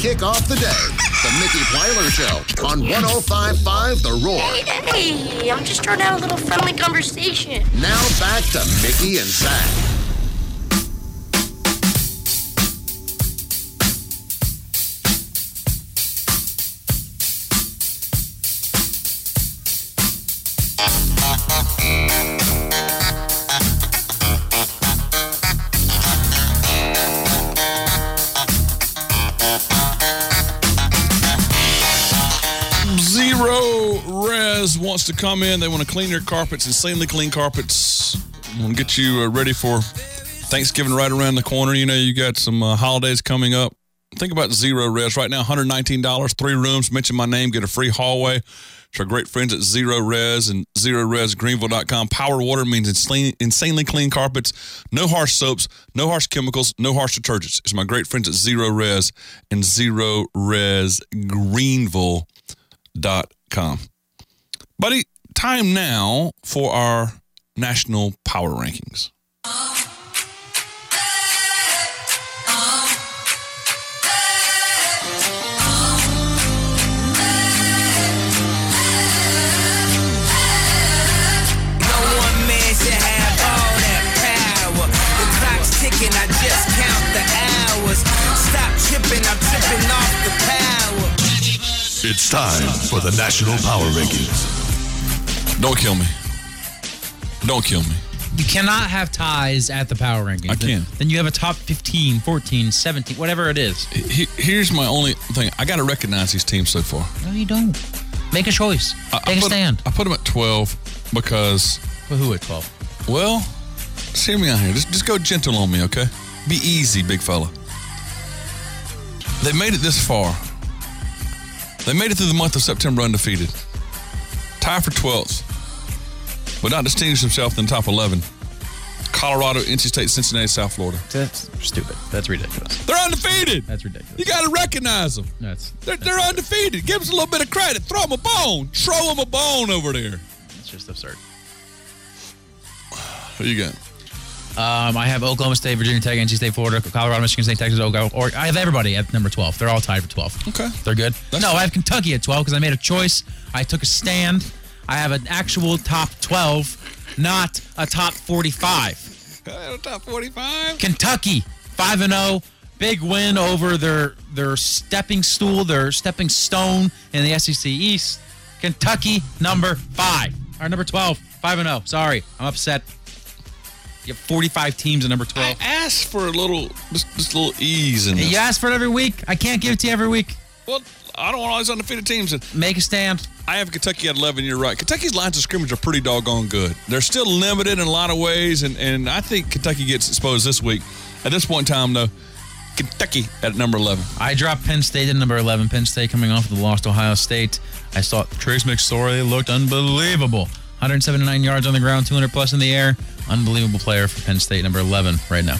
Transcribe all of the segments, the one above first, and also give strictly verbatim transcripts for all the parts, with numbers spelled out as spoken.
kick off the day. The Mickey Plyler Show on one oh five point five The Roar. Hey, hey, I'm just trying to have a little friendly conversation. Now back to Mickey and Zach. Zero Res wants to come in. They want to clean your carpets, insanely clean carpets. Want to get you uh, ready for Thanksgiving right around the corner. You know, you got some uh, holidays coming up. Think about Zero Res. Right now, one hundred nineteen dollars, three rooms. Mention my name, get a free hallway. It's our great friends at Zero Res and zero res greenville dot com. Power water means insanely, insanely clean carpets, no harsh soaps, no harsh chemicals, no harsh detergents. It's my great friends at Zero Res and zero res greenville dot com. Buddy, time now for our national power rankings. I just count the hours. Stop tripping, I'm tripping off the power. It's time for the National Power Rankings. Don't kill me. Don't kill me. You cannot have ties at the power rankings. I can. Then you have a top fifteen, fourteen, seventeen, whatever it is. He, here's my only thing. I got to recognize these teams so far. No, you don't. Make a choice. I, Take I a put, stand. I put them at twelve because... Well, who at twelve? Well... Just hear me out here. Just, just go gentle on me, okay? Be easy, big fella. They made it this far. They made it through the month of September undefeated. Tied for twelfth. But not distinguished themselves in the top eleven. Colorado, N C State, Cincinnati, South Florida. That's stupid. That's ridiculous. They're undefeated. That's ridiculous. You got to recognize them. That's, they're that's they're undefeated. Give us a little bit of credit. Throw them a bone. Throw them a bone over there. It's just absurd. Who you got? Um, I have Oklahoma State, Virginia Tech, N C State, Florida, Colorado, Michigan State, Texas, Oklahoma. Or I have everybody at number twelve. They're all tied for twelve. Okay. They're good. That's no, fine. I have Kentucky at twelve because I made a choice. I took a stand. I have an actual top twelve, not a top forty-five. Top forty-five. Kentucky, five and oh. Big win over their their stepping stool, their stepping stone in the S E C East. Kentucky, number five. Or number twelve, five and oh. Sorry, I'm upset. You have forty-five teams at number twelve. I asked for a little, just, just a little ease in this. You ask for it every week. I can't give it to you every week. Well, I don't want all these undefeated teams. Make a stand. I have Kentucky at eleven. You're right. Kentucky's lines of scrimmage are pretty doggone good. They're still limited in a lot of ways, and, and I think Kentucky gets exposed this week. At this point in time, though, Kentucky at number eleven. I dropped Penn State at number eleven. Penn State coming off of the loss to Ohio State. I saw Trace McSorley looked unbelievable. one hundred seventy-nine yards on the ground, two hundred plus in the air. Unbelievable player for Penn State, number eleven right now.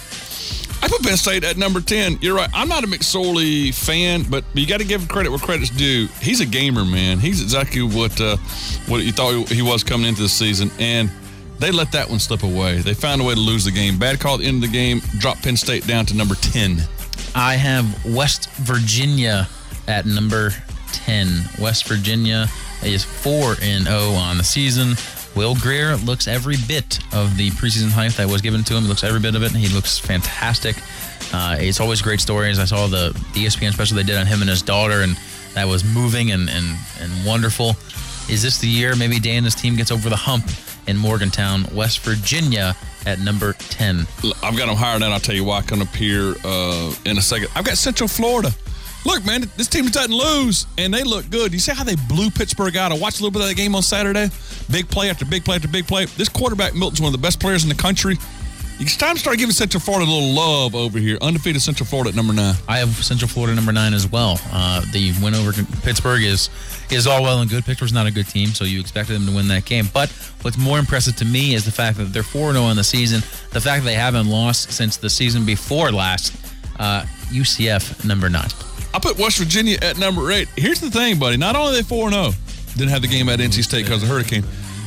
I put Penn State at number ten. You're right. I'm not a McSorley fan, but you got to give him credit where credit's due. He's a gamer, man. He's exactly what uh, what you thought he was coming into the season, and they let that one slip away. They found a way to lose the game. Bad call at the end of the game, dropped Penn State down to number ten. I have West Virginia at number ten. West Virginia is four and oh on the season. Will Grier looks every bit of the preseason hype that was given to him. He looks every bit of it. He looks fantastic. Uh, it's always great stories. I saw the, the E S P N special they did on him and his daughter, and that was moving and, and, and wonderful. Is this the year maybe Dan and his team gets over the hump in Morgantown? West Virginia at number ten. I've got them higher than I'll tell you why. Come up here uh, in a second. I've got Central Florida. Look, man, this team doesn't lose, and they look good. You see how they blew Pittsburgh out? I watched a little bit of that game on Saturday. Big play after big play after big play. This quarterback, Milton's one of the best players in the country. It's time to start giving Central Florida a little love over here. Undefeated Central Florida at number nine. I have Central Florida number nine as well. Uh, the win over Pittsburgh is is all well and good. Pittsburgh's not a good team, so you expected them to win that game. But what's more impressive to me is the fact that they're four and oh in the season. The fact that they haven't lost since the season before last. Uh, U C F number nine. I put West Virginia at number eight. Here's the thing, buddy. Not only are they four and oh, didn't have the game at N C State because of the hurricane.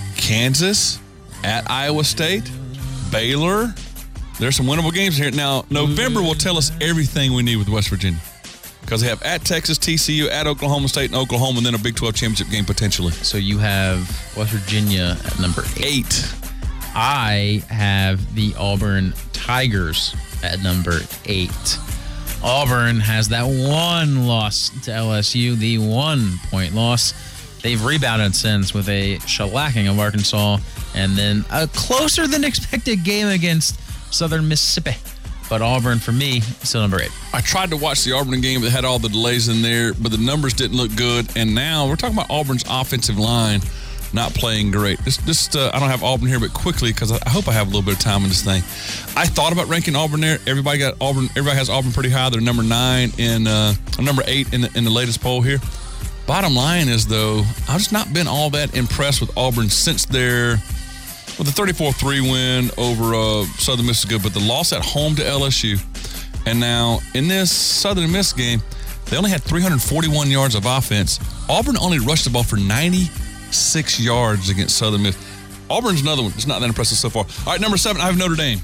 Kansas at Iowa State, Baylor. There's some winnable games here. Now, November will tell us everything we need with West Virginia. because they have at Texas, T C U, at Oklahoma State, and Oklahoma, and then a Big twelve championship game potentially. So you have West Virginia at number eight. Eight. I have the Auburn Tigers at number eight. Auburn has that one loss to L S U, the one-point loss. They've rebounded since with a shellacking of Arkansas and then a closer than expected game against Southern Mississippi. But Auburn, for me, still number eight. I tried to watch the Auburn game that had all the delays in there, but the numbers didn't look good. And now we're talking about Auburn's offensive line not playing great. This, this uh, I don't have Auburn here, but quickly, because I hope I have a little bit of time in this thing. I thought about ranking Auburn there. Everybody got Auburn. Everybody has Auburn pretty high. They're number nine in, uh, number eight in the, in the latest poll here. Bottom line is, though, I've just not been all that impressed with Auburn since their with the thirty-four three win over uh, Southern Miss is good, but the loss at home to L S U. And now in this Southern Miss game, they only had three hundred forty-one yards of offense. Auburn only rushed the ball for ninety-six yards against Southern Miss. Auburn's another one. It's not that impressive so far. All right, number seven, I have Notre Dame.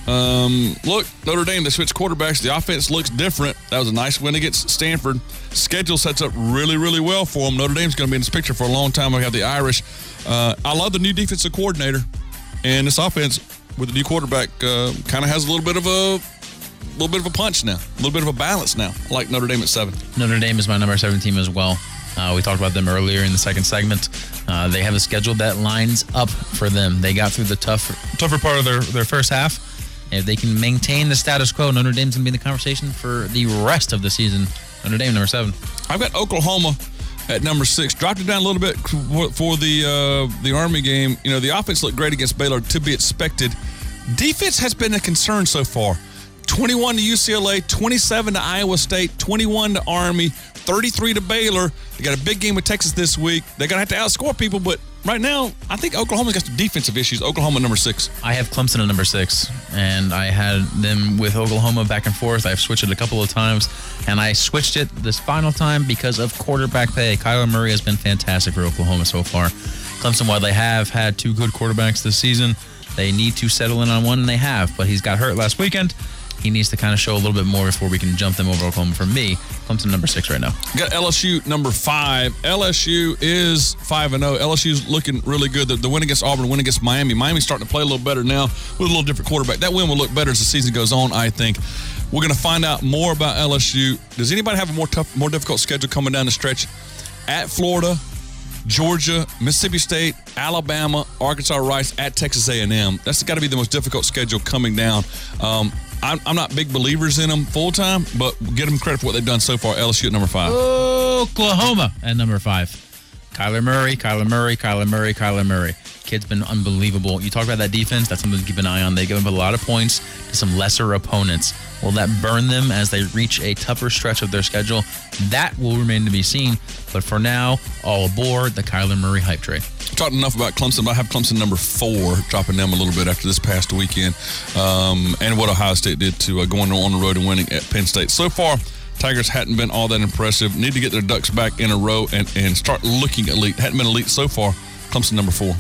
Um, look, Notre Dame, they switched quarterbacks. The offense looks different. That was a nice win against Stanford. Schedule sets up really, really well for them. Notre Dame's going to be in this picture for a long time. We have the Irish. Uh, I love the new defensive coordinator. And this offense with the new quarterback uh, kind of has a little bit of a little bit of a punch now, a little bit of a balance now, like Notre Dame at seven. Notre Dame is my number seven team as well. Uh, we talked about them earlier in the second segment. Uh, they have a schedule that lines up for them. They got through the tough, tougher part of their, their first half. If they can maintain the status quo, Notre Dame's going to be in the conversation for the rest of the season. Notre Dame, number seven. I've got Oklahoma at number six. Dropped it down a little bit for the uh, the Army game. You know, the offense looked great against Baylor, to be expected. Defense has been a concern so far. twenty-one to U C L A, twenty-seven to Iowa State, twenty-one to Army, thirty-three to Baylor. They got a big game with Texas this week. They're going to have to outscore people, but right now, I think Oklahoma's got some defensive issues. Oklahoma number six. I have Clemson at number six, and I had them with Oklahoma back and forth. I've switched it a couple of times, and I switched it this final time because of quarterback play. Kyler Murray has been fantastic for Oklahoma so far. Clemson, while they have had two good quarterbacks this season, they need to settle in on one, and they have, but he's got hurt last weekend. He needs to kind of show a little bit more before we can jump them over Oklahoma. For me, Clemson number six right now. Got L S U number five. L S U is five and oh. L S U's looking really good. The, the win against Auburn, win against Miami. Miami's starting to play a little better now with a little different quarterback. That win will look better as the season goes on, I think. We're going to find out more about L S U. Does anybody have a more tough, more difficult schedule coming down the stretch? At Florida, Georgia, Mississippi State, Alabama, Arkansas, Rice, at Texas A and M. That's got to be the most difficult schedule coming down. Um, I'm, I'm not big believers in them full time, but get them credit for what they've done so far. L S U at number five. Oklahoma at number five. Kyler Murray, Kyler Murray, Kyler Murray, Kyler Murray. Kid's been unbelievable. You talk about that defense, that's something to keep an eye on. They give up a lot of points to some lesser opponents. Will that burn them as they reach a tougher stretch of their schedule? That will remain to be seen. But for now, all aboard the Kyler Murray hype train. Talked enough about Clemson, but I have Clemson number four, dropping them a little bit after this past weekend, um, and what Ohio State did to uh, going on the road and winning at Penn State. So far, Tigers hadn't been all that impressive. Need to get their ducks back in a row and, and start looking elite. Hadn't been elite so far. Clemson number four.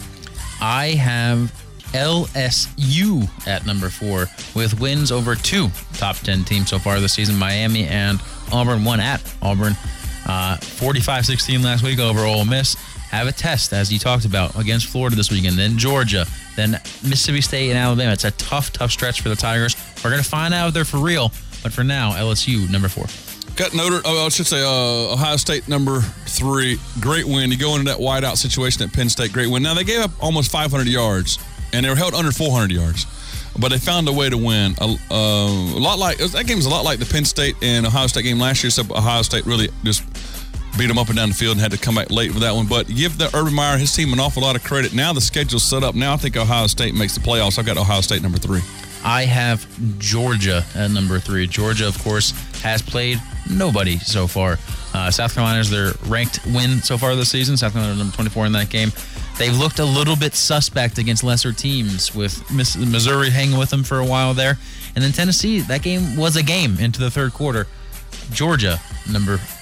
I have L S U at number four with wins over two top ten teams so far this season. Miami and Auburn, one at Auburn. Uh, forty-five sixteen last week over Ole Miss. Have a test, as you talked about, against Florida this weekend, then Georgia, then Mississippi State and Alabama. It's a tough, tough stretch for the Tigers. We're going to find out if they're for real, but for now, L S U, number four. Got Notre, oh, I should say uh, Ohio State number three. Great win. You go into that wideout situation at Penn State, great win. Now, they gave up almost five hundred yards, and they were held under four hundred yards, but they found a way to win. A, uh, a lot like that game was a lot like the Penn State and Ohio State game last year, except Ohio State really just beat them up and down the field and had to come back late for that one. But give the Urban Meyer, his team, an awful lot of credit. Now the schedule's set up. Now I think Ohio State makes the playoffs. I've got Ohio State number three. I have Georgia at number three. Georgia, of course, has played nobody so far. Uh, South Carolina is their ranked win so far this season. South Carolina number twenty-four in that game. They've looked a little bit suspect against lesser teams, with Missouri hanging with them for a while there. And then Tennessee, that game was a game into the third quarter. Georgia, number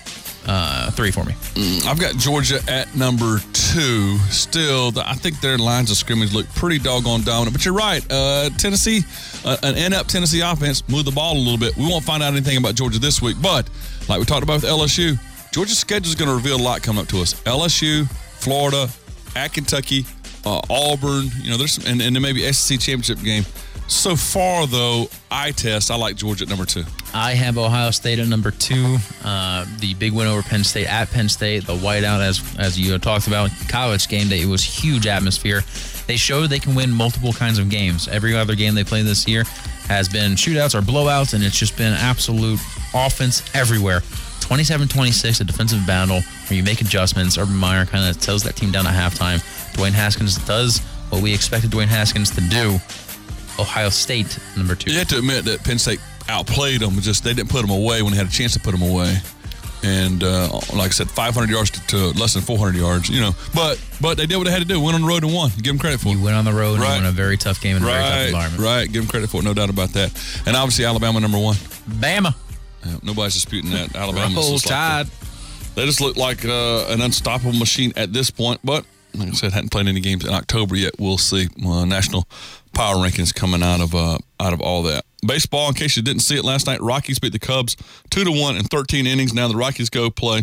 uh, three for me. I've got Georgia at number two. Still, the, I think their lines of scrimmage look pretty doggone dominant. But you're right. Uh, Tennessee, uh, an inept Tennessee offense, moved the ball a little bit. We won't find out anything about Georgia this week. But like we talked about with L S U, Georgia's schedule is going to reveal a lot coming up to us. L S U, Florida, at Kentucky, uh, Auburn. You know, there's some, and, and then maybe S E C championship game. So far, though, I test. I like Georgia at number two. I have Ohio State at number two. Uh, the big win over Penn State at Penn State. The whiteout, as as you talked about, college game day. It was huge atmosphere. They showed they can win multiple kinds of games. Every other game they played this year has been shootouts or blowouts, and it's just been absolute offense everywhere. twenty-seven twenty-six, a defensive battle where you make adjustments. Urban Meyer kind of tells that team down at halftime. Dwayne Haskins does what we expected Dwayne Haskins to do. Ohio State, number two. You have to admit that Penn State outplayed them. Just they didn't put them away when they had a chance to put them away. And uh, like I said, five hundred yards to, to less than four hundred yards. You know, but but they did what they had to do. Went on the road and won. Give them credit for it. You went on the road right. and won a very tough game in a right. very tough environment. Right. Give them credit for it. No doubt about that. And obviously Alabama number one. Bama. Yeah, nobody's disputing that. Alabama. Roll Tide. Like they just look like uh, an unstoppable machine at this point. But like I said, hadn't played any games in October yet. We'll see. Uh, national power rankings coming out of uh, out of all that. Baseball, in case you didn't see it last night, Rockies beat the Cubs two to one in thirteen innings. Now the Rockies go play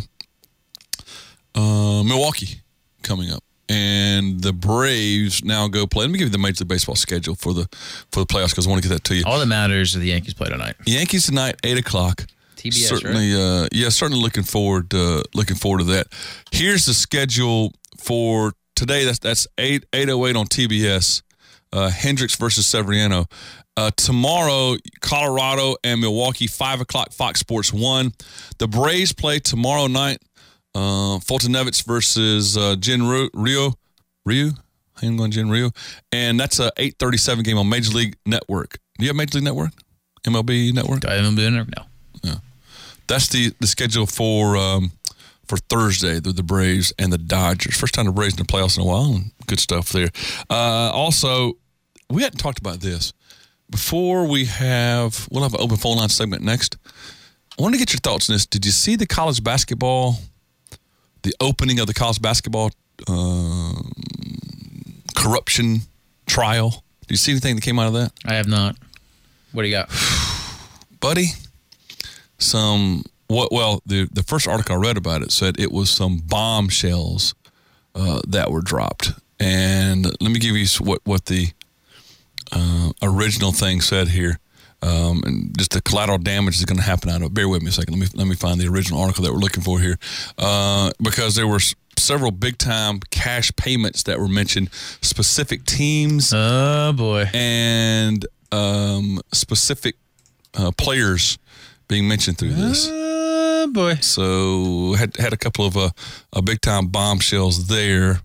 uh, Milwaukee coming up, and the Braves now go play. Let me give you the Major League Baseball schedule for the for the playoffs because I want to get that to you. All that matters is the Yankees play tonight. Yankees tonight, eight o'clock. T B S, certainly, right? uh, yeah, certainly looking forward uh, looking forward to that. Here's the schedule for today. That's that's eight eight oh eight on T B S. Uh, Hendricks versus Severiano. Uh, tomorrow, Colorado and Milwaukee, five o'clock, Fox Sports one. The Braves play tomorrow night. Uh, Fulton Nevitz versus uh, Jin Ryu. Rio. Ryu? I'm going Jin Ryu. And that's a eight thirty-seven game on Major League Network. Do you have Major League Network? M L B Network? Do I have M L B Network? No. Yeah. That's the, the schedule for um, for Thursday, the, the Braves and the Dodgers. First time the Braves in the playoffs in a while. And good stuff there. Uh, also, we hadn't talked about this. Before we have, we'll have an open phone line segment next. I want to get your thoughts on this. Did you see the college basketball, the opening of the college basketball uh, corruption trial? Did you see anything that came out of that? I have not. What do you got? Buddy, some, what? well, the, the first article I read about it said it was some bombshells uh, that were dropped. And let me give you what, what the uh, original thing said here. Um, and just the collateral damage is going to happen out of it. Bear with me a second. Let me let me find the original article that we're looking for here. Uh, because there were s- several big-time cash payments that were mentioned, specific teams. Oh, boy. And um, specific uh, players being mentioned through this. Oh, boy. So had had a couple of uh, uh, big-time bombshells there.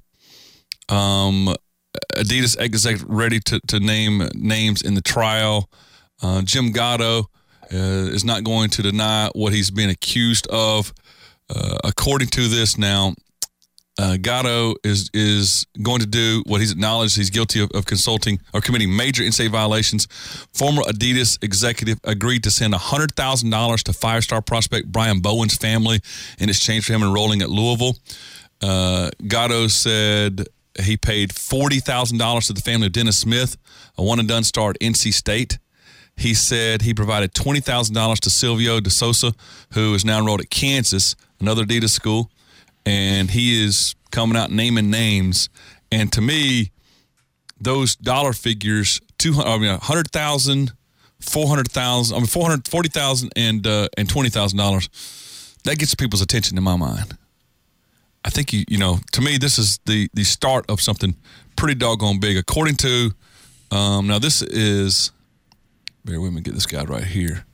Um, Adidas executive ready to, to name names in the trial. Uh, Jim Gatto uh, is not going to deny what he's been accused of. Uh, according to this now, uh, Gatto is is going to do what he's acknowledged he's guilty of, of consulting or committing major N C double A violations. Former Adidas executive agreed to send one hundred thousand dollars to five-star prospect Brian Bowen's family in exchange for him enrolling at Louisville. Uh, Gatto said he paid forty thousand dollars to the family of Dennis Smith, a one-and-done star at N C State. He said he provided twenty thousand dollars to Silvio De Sousa, who is now enrolled at Kansas, another Adidas school, and he is coming out naming names. And to me, those dollar figures, two hundred, I mean, one hundred thousand dollars, four hundred thousand dollars, I mean, four hundred forty thousand dollars and uh, and twenty thousand dollars, that gets people's attention in my mind. I think, you you know, to me, this is the, the start of something pretty doggone big. According to, um, now this is, bear with me, get this guy right here.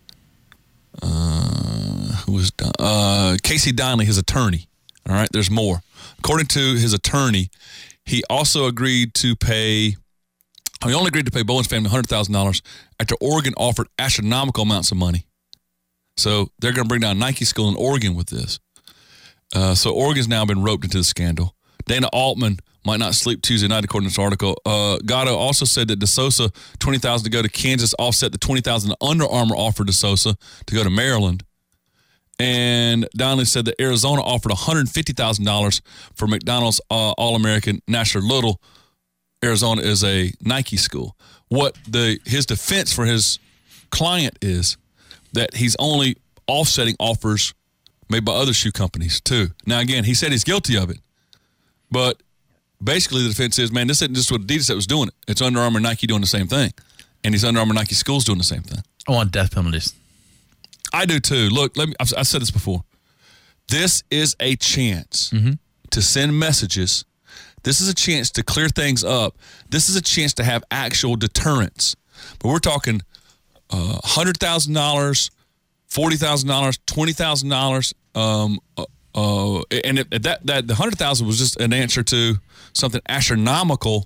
Uh, who is, uh, Casey Donnelly, his attorney. All right, there's more. According to his attorney, he also agreed to pay, he only agreed to pay Bowen's family one hundred thousand dollars after Oregon offered astronomical amounts of money. So they're going to bring down Nike school in Oregon with this. Uh, so Oregon's now been roped into the scandal. Dana Altman might not sleep Tuesday night, according to this article. Uh, Gatto also said that De Sousa, twenty thousand dollars to go to Kansas, offset the twenty thousand dollars Under Armour offered De Sousa to go to Maryland. And Donnelly said that Arizona offered one hundred fifty thousand dollars for McDonald's uh, All-American Nasher Little. Arizona is a Nike school. What the his defense for his client is that he's only offsetting offers made by other shoe companies too. Now, again, he said he's guilty of it. But basically the defense is, man, this isn't just what Adidas that was doing it. It's Under Armour and Nike doing the same thing. And these Under Armour Nike schools doing the same thing. I want death penalties. I do too. Look, let me. I've, I've said this before. This is a chance mm-hmm. to send messages. This is a chance to clear things up. This is a chance to have actual deterrence. But we're talking uh, one hundred thousand dollars, forty thousand dollars, twenty thousand dollars. Um, uh, uh, and it, that, that the one hundred thousand dollars was just an answer to something astronomical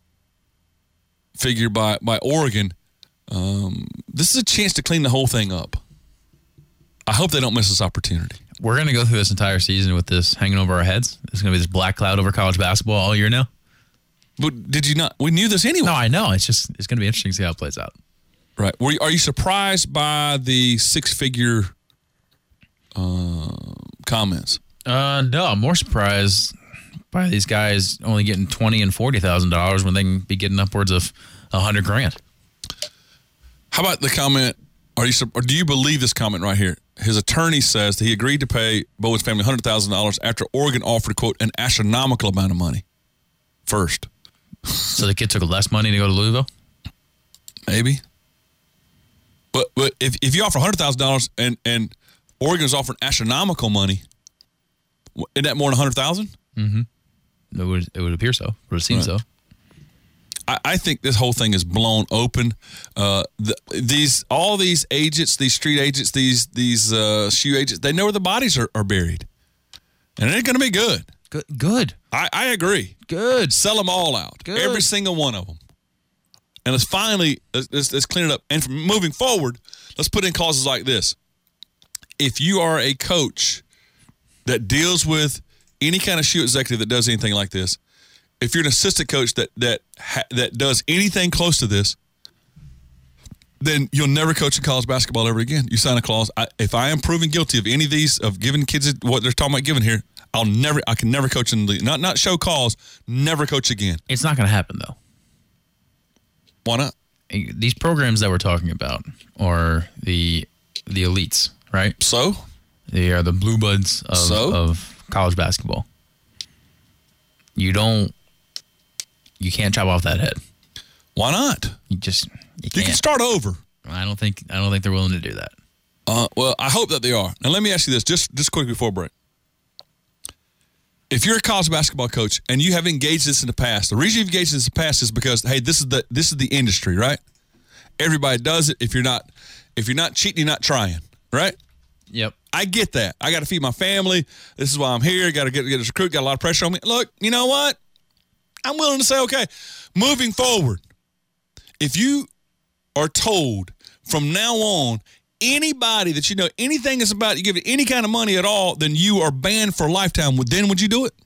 figured by, by Oregon. Um, this is a chance to clean the whole thing up. I hope they don't miss this opportunity. We're going to go through this entire season with this hanging over our heads. There's going to be this black cloud over college basketball all year now. But did you not? We knew this anyway. No, I know. It's just it's going to be interesting to see how it plays out. Right. Were you, are you surprised by the six-figure uh, comments? Uh, no, I'm more surprised by these guys only getting twenty and forty thousand dollars when they can be getting upwards of a hundred grand. How about the comment? Are you? Or do you believe this comment right here? His attorney says that he agreed to pay Bowen's family one hundred thousand dollars after Oregon offered, quote, an astronomical amount of money first. So the kid took less money to go to Louisville? Maybe. But but if, if you offer one hundred thousand dollars and, and Oregon's offering astronomical money, isn't that more than one hundred thousand dollars? Mm-hmm. It would, it would appear so. It would seem right. so. I, I think this whole thing is blown open. Uh, the, these all these agents, these street agents, these these uh, shoe agents, they know where the bodies are, are buried. And it ain't going to be good. Good. Good. I, I agree. Good. Sell them all out. Good. Every single one of them. And let's finally, let's, let's, let's clean it up. And from moving forward, let's put in clauses like this. If you are a coach that deals with any kind of shoe executive that does anything like this, if you're an assistant coach that that ha, that does anything close to this, then you'll never coach in college basketball ever again. You sign a clause. I, if I am proven guilty of any of these, of giving kids what they're talking about giving here, I'll never, I can never coach in the league. Not, not show calls, never coach again. It's not going to happen, though. Why not? These programs that we're talking about are the the elites, right? So? They are the blue buds of, so? of college basketball. You don't, you can't chop off that head. Why not? You just, you, you can't. can start over. I don't think, I don't think they're willing to do that. Uh, well, I hope that they are. Now, let me ask you this, just just quick before break. If you're a college basketball coach and you have engaged this in the past, the reason you've engaged this in the past is because, hey, this is the this is the industry, right? Everybody does it. If you're not if you're not cheating, you're not trying, right? Yep. I get that. I got to feed my family. This is why I'm here. Got to get get a recruit. Got a lot of pressure on me. Look, you know what? I'm willing to say, okay, moving forward, if you are told from now on, anybody that you know, anything that's about you give it any kind of money at all, then you are banned for a lifetime. Then would you do it?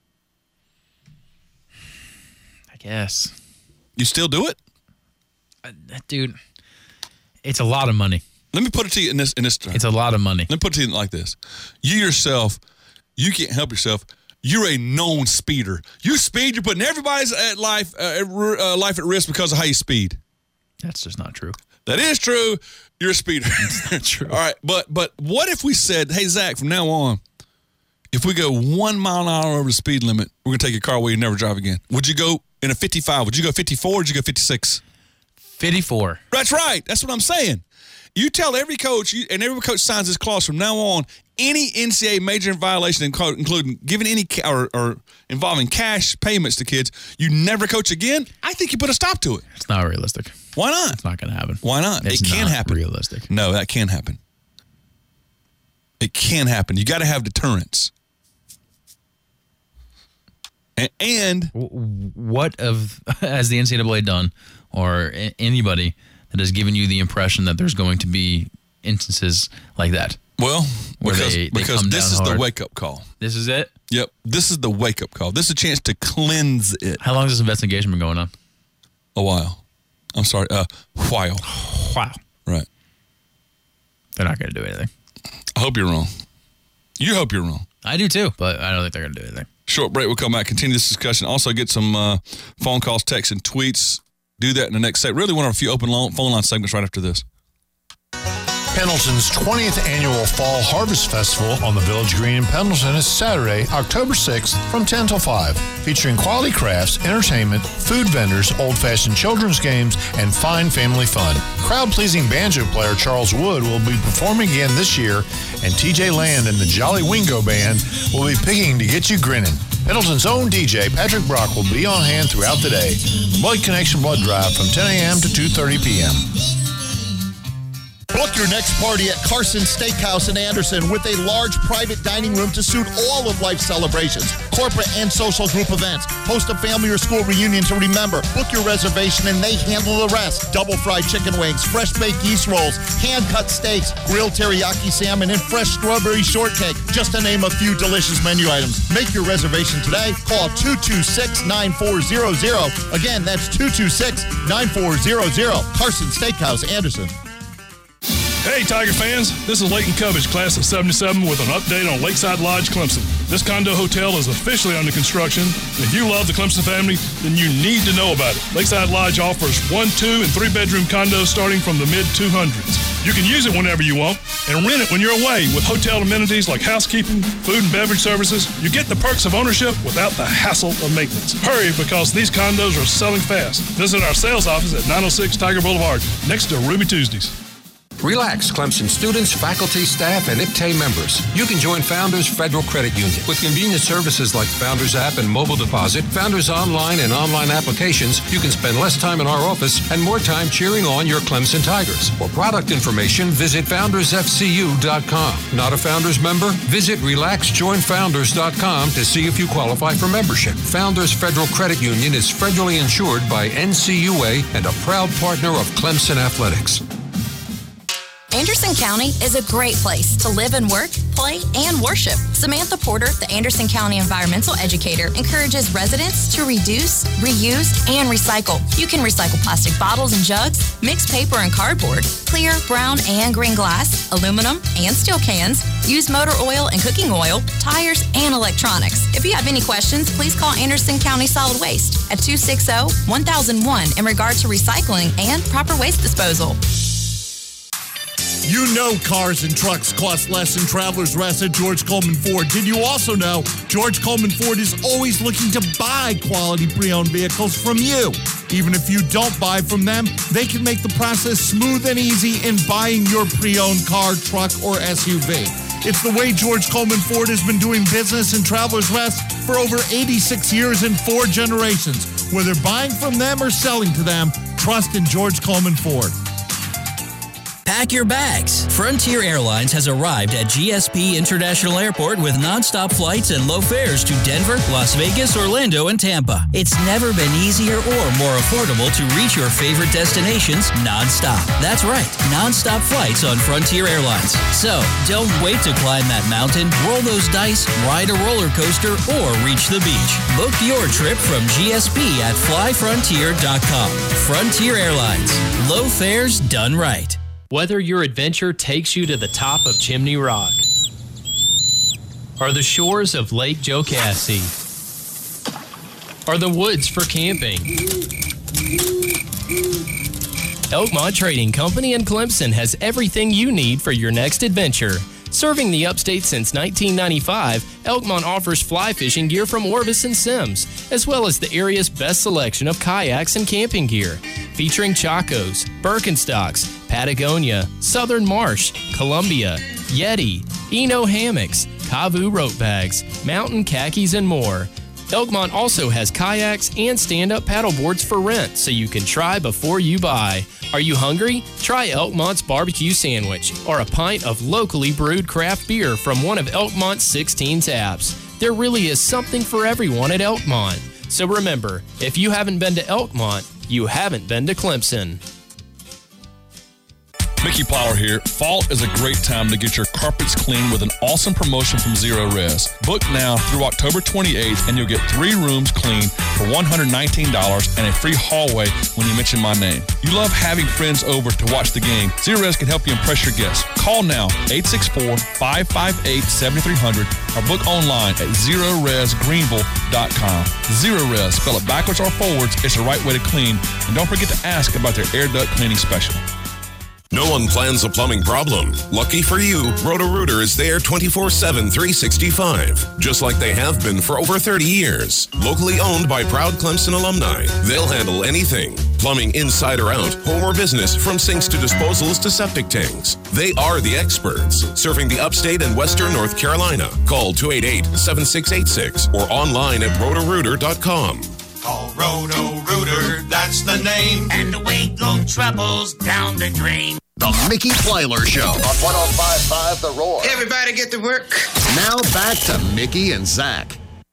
I guess. You still do it? Uh, dude, it's a lot of money. Let me put it to you in this in this term. It's a lot of money. Let me put it to you like this. You yourself, you can't help yourself. You're a known speeder. You speed, you're putting everybody's at life uh, uh, life at risk because of how you speed. That's just not true. That is true. You're a speeder. That's not true. All right, but but what if we said, hey, Zach, from now on, if we go one mile an hour over the speed limit, we're going to take your car away and never drive again. Would you go in a fifty-five? Would you go fifty-four or would you go fifty-six? fifty-four. That's right. That's what I'm saying. You tell every coach, you, and every coach signs this clause from now on, any N C double A major violation, including giving any ca- or, or involving cash payments to kids, you never coach again. I think you put a stop to it. It's not realistic. Why not? It's not going to happen. Why not? It's it can not happen. Realistic. No, that can happen. It can happen. You got to have deterrence. And, and what of has the N C double A done, or anybody that has given you the impression that there's going to be instances like that? Well, Where because, they- they because come this down is hard. the wake-up call. This is it? Yep. This is the wake-up call. This is a chance to cleanse it. How long has this investigation been going on? A while. I'm sorry. Uh, while. Wow. Right. They're not going to do anything. I hope you're wrong. You hope you're wrong. I do too, but I don't think they're going to do anything. Short break. We'll come back, continue this discussion. Also get some uh, phone calls, texts, and tweets. Do that in the next segment. Really one of a few open phone line segments right after this. Pendleton's twentieth Annual Fall Harvest Festival on the Village Green in Pendleton is Saturday, October sixth from ten till five, featuring quality crafts, entertainment, food vendors, old-fashioned children's games, and fine family fun. Crowd-pleasing banjo player Charles Wood will be performing again this year, and T J Land and the Jolly Wingo Band will be picking to get you grinning. Pendleton's own D J, Patrick Brock, will be on hand throughout the day. Blood Connection Blood Drive from ten a.m. to two thirty p.m. Book your next party at Carson Steakhouse in Anderson with a large private dining room to suit all of life's celebrations, corporate and social group events. Host a family or school reunion to remember. Book your reservation and they handle the rest. Double fried chicken wings, fresh baked yeast rolls, hand-cut steaks, grilled teriyaki salmon, and fresh strawberry shortcake, just to name a few delicious menu items. Make your reservation today. Call two two six, nine four zero zero. Again, that's two two six, nine four zero zero. Carson Steakhouse, Anderson. Hey, Tiger fans, this is Leighton Covage, class of seventy-seven, with an update on Lakeside Lodge, Clemson. This condo hotel is officially under construction, and if you love the Clemson family, then you need to know about it. Lakeside Lodge offers one, two, and three-bedroom condos starting from the mid two hundreds. You can use it whenever you want and rent it when you're away with hotel amenities like housekeeping, food and beverage services. You get the perks of ownership without the hassle of maintenance. Hurry, because these condos are selling fast. Visit our sales office at nine oh six Tiger Boulevard, next to Ruby Tuesdays. Relax, Clemson students, faculty, staff, and I P T A members. You can join Founders Federal Credit Union. With convenient services like Founders app and mobile deposit, Founders online and online applications, you can spend less time in our office and more time cheering on your Clemson Tigers. For product information, visit founders f c u dot com. Not a Founders member? Visit relax join founders dot com to see if you qualify for membership. Founders Federal Credit Union is federally insured by N C U A and a proud partner of Clemson Athletics. Anderson County is a great place to live and work, play, and worship. Samantha Porter, the Anderson County environmental educator, encourages residents to reduce, reuse, and recycle. You can recycle plastic bottles and jugs, mixed paper and cardboard, clear, brown, and green glass, aluminum, and steel cans, use motor oil and cooking oil, tires, and electronics. If you have any questions, please call Anderson County Solid Waste at two six zero, one thousand one in regard to recycling and proper waste disposal. You know cars and trucks cost less than Travelers Rest at George Coleman Ford. Did you also know George Coleman Ford is always looking to buy quality pre-owned vehicles from you? Even if you don't buy from them, they can make the process smooth and easy in buying your pre-owned car, truck, or S U V. It's the way George Coleman Ford has been doing business in Travelers Rest for over eighty-six years and four generations. Whether buying from them or selling to them, trust in George Coleman Ford. Pack your bags. Frontier Airlines has arrived at G S P International Airport with nonstop flights and low fares to Denver, Las Vegas, Orlando, and Tampa. It's never been easier or more affordable to reach your favorite destinations nonstop. That's right, nonstop flights on Frontier Airlines. So, don't wait to climb that mountain, roll those dice, ride a roller coaster, or reach the beach. Book your trip from G S P at fly frontier dot com. Frontier Airlines. Low fares done right. Whether your adventure takes you to the top of Chimney Rock or the shores of Lake Jocassee or the woods for camping, Elkmont Trading Company in Clemson has everything you need for your next adventure. Serving the upstate since nineteen ninety-five, Elkmont offers fly fishing gear from Orvis and Sims, as well as the area's best selection of kayaks and camping gear, featuring Chacos, Birkenstocks, Patagonia, Southern Marsh, Columbia, Yeti, Eno hammocks, Kavu rope bags, mountain khakis, and more. Elkmont also has kayaks and stand-up paddleboards for rent, so you can try before you buy. Are you hungry? Try Elkmont's barbecue sandwich or a pint of locally brewed craft beer from one of Elkmont's sixteen taps. There really is something for everyone at Elkmont. So remember, if you haven't been to Elkmont, you haven't been to Clemson. Mickey Plower here. Fall is a great time to get your carpets clean with an awesome promotion from Zero Res. Book now through October twenty-eighth, and you'll get three rooms clean for one hundred nineteen dollars and a free hallway when you mention my name. You love having friends over to watch the game. Zero Res can help you impress your guests. Call now, eight six four, five five eight, seven three zero zero, or book online at zero res greenville dot com. Zero Res, spell it backwards or forwards, it's the right way to clean. And don't forget to ask about their air duct cleaning special. No one plans a plumbing problem. Lucky for you, Roto-Rooter is there twenty-four seven, three sixty-five, just like they have been for over thirty years. Locally owned by proud Clemson alumni, they'll handle anything. Plumbing inside or out, home or business, from sinks to disposals to septic tanks. They are the experts, serving the upstate and western North Carolina. Call two eight eight, seven six eight six or online at roto rooter dot com. Call Roto-Rooter, that's the name, and away go troubles down the drain. The Mickey Plyler Show on one oh five point five The Roar. Everybody get to work. Now back to Mickey and Zach.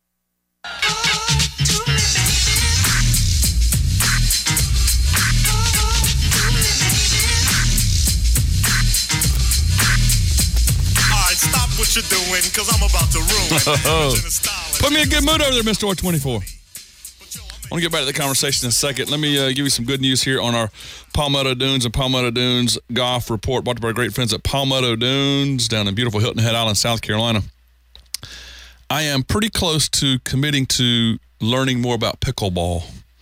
Stop what you're doing, because I'm about to ruin it. Put me in a good mood over there, Mister R twenty-four. I want to get back to the conversation in a second. Let me uh, give you some good news here on our Palmetto Dunes and Palmetto Dunes Golf Report, brought to our great friends at Palmetto Dunes down in beautiful Hilton Head Island, South Carolina. I am pretty close to committing to learning more about pickleball.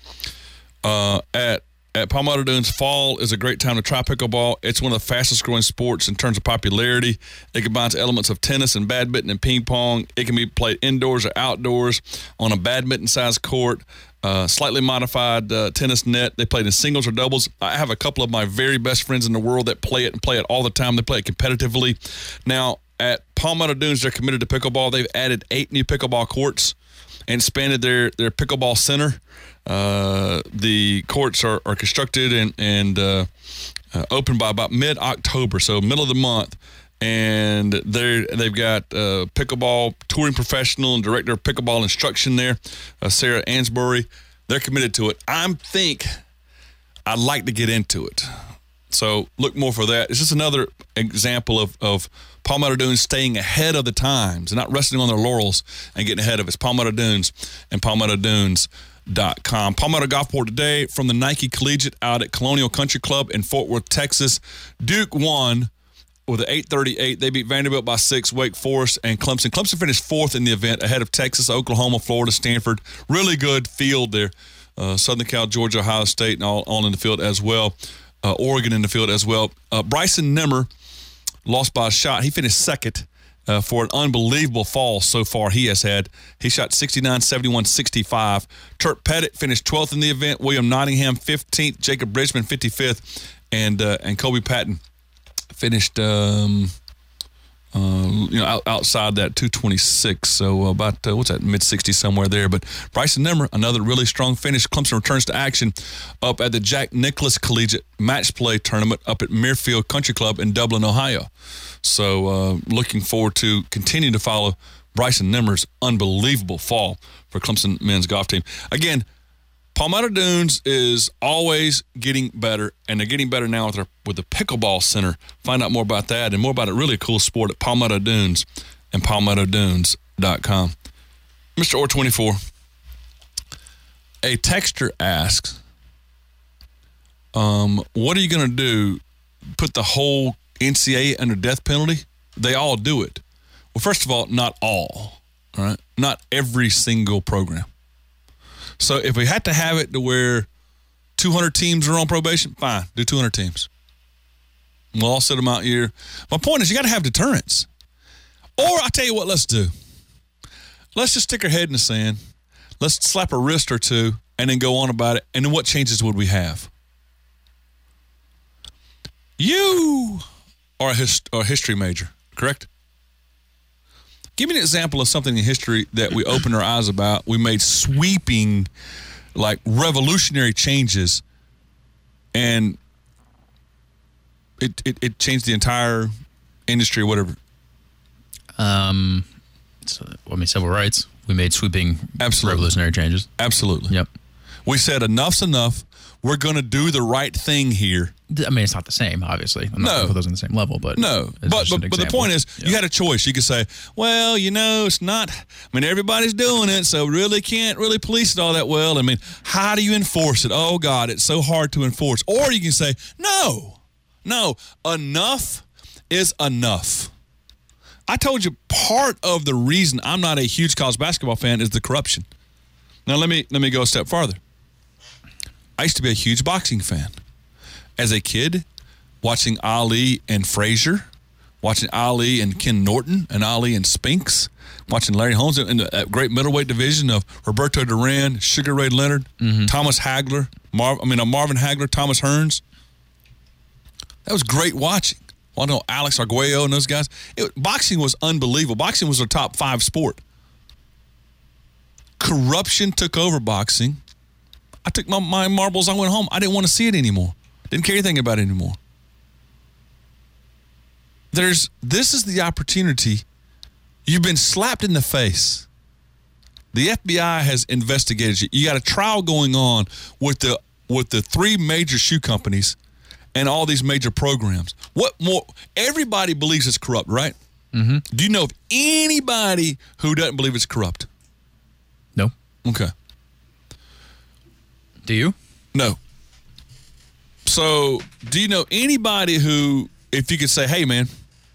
Uh, at At Palmetto Dunes, fall is a great time to try pickleball. It's one of the fastest growing sports in terms of popularity. It combines elements of tennis and badminton and ping pong. It can be played indoors or outdoors on a badminton-sized court, uh, slightly modified uh, tennis net. They play it in singles or doubles. I have a couple of my very best friends in the world that play it and play it all the time. They play it competitively. Now, at Palmetto Dunes, they're committed to pickleball. They've added eight new pickleball courts and expanded their, their pickleball center. Uh, the courts are, are constructed and, and uh, uh, open by about mid-October, so middle of the month. And they're, they've got uh, pickleball touring professional and director of pickleball instruction there, uh, Sarah Ansbury. They're committed to it. I think I'd like to get into it. So look more for that. It's just another example of, of Palmetto Dunes staying ahead of the times and not resting on their laurels and getting ahead of it. It's Palmetto Dunes and palmetto dunes dot com. Palmetto Golf Report today from the Nike Collegiate out at Colonial Country Club in Fort Worth, Texas. Duke won with an eight thirty-eight. They beat Vanderbilt by six, Wake Forest, and Clemson. Clemson finished fourth in the event ahead of Texas, Oklahoma, Florida, Stanford. Really good field there. Uh, Southern Cal, Georgia, Ohio State, and all, all in the field as well. Uh, Oregon in the field as well. Uh, Bryson Nimmer lost by a shot. He finished second uh, for an unbelievable fall so far he has had. He shot sixty-nine, seventy-one, sixty-five. Turk Pettit finished twelfth in the event. William Nottingham fifteenth. Jacob Bridgman fifty-fifth. And uh, and Kobe Patton finished um, uh, you know out, outside that two twenty-six. So about, uh, what's that, mid-sixties somewhere there. But Bryson Nimmer, another really strong finish. Clemson returns to action up at the Jack Nicklaus Collegiate Match Play Tournament up at Muirfield Country Club in Dublin, Ohio. So uh, looking forward to continuing to follow Bryson Nimmer's unbelievable fall for Clemson men's golf team. Again, Palmetto Dunes is always getting better, and they're getting better now with, their, with the Pickleball Center. Find out more about that and more about a really cool sport at Palmetto Dunes and palmetto dunes dot com. Mister R twenty-four, a texter asks, um, what are you going to do? Put the whole N C A A under death penalty? They all do it. Well, first of all, not all, all right? Not every single program. So if we had to have it to where two hundred teams are on probation, fine, do two hundred teams. We'll all sit them out here. My point is you got to have deterrence. Or I'll tell you what, let's do. Let's just stick our head in the sand. Let's slap a wrist or two and then go on about it. And then what changes would we have? You are a, hist- are a history major, correct? Give me an example of something in history that we opened our eyes about. We made sweeping, like revolutionary changes, and it it, it changed the entire industry or whatever. Um, so, I mean, civil rights. We made sweeping, absolutely revolutionary changes. Absolutely. Yep. We said enough's enough. We're going to do the right thing here. I mean, it's not the same, obviously. I'm not No. going to put those on the same level, but No, it's but just an but, but the example. point is, Yeah. you had a choice. You could say, well, you know, it's not. I mean, everybody's doing it, so really can't really police it all that well. I mean, how do you enforce it? Oh God, it's so hard to enforce. Or you can say, no, no, enough is enough. I told you part of the reason I'm not a huge college basketball fan is the corruption. Now let me let me go a step farther. I used to be a huge boxing fan. As a kid, watching Ali and Frazier, watching Ali and Ken Norton, and Ali and Spinks, watching Larry Holmes in the great middleweight division of Roberto Duran, Sugar Ray Leonard, mm-hmm. Thomas Hagler, Marv, I mean uh, Marvin Hagler, Thomas Hearns. That was great watching. Well, I know Alex Arguello and those guys. It, boxing was unbelievable. Boxing was a top five sport. Corruption took over boxing. I took my, my marbles. I went home. I didn't want to see it anymore. Didn't care anything about it anymore. There's this is the opportunity. You've been slapped in the face. The F B I has investigated you. You got a trial going on with the with the three major shoe companies and all these major programs. What more? Everybody believes it's corrupt, right? Mm-hmm. Do you know of anybody who doesn't believe it's corrupt? No. Okay. Do you? No. So, do you know anybody who, if you could say, hey, man,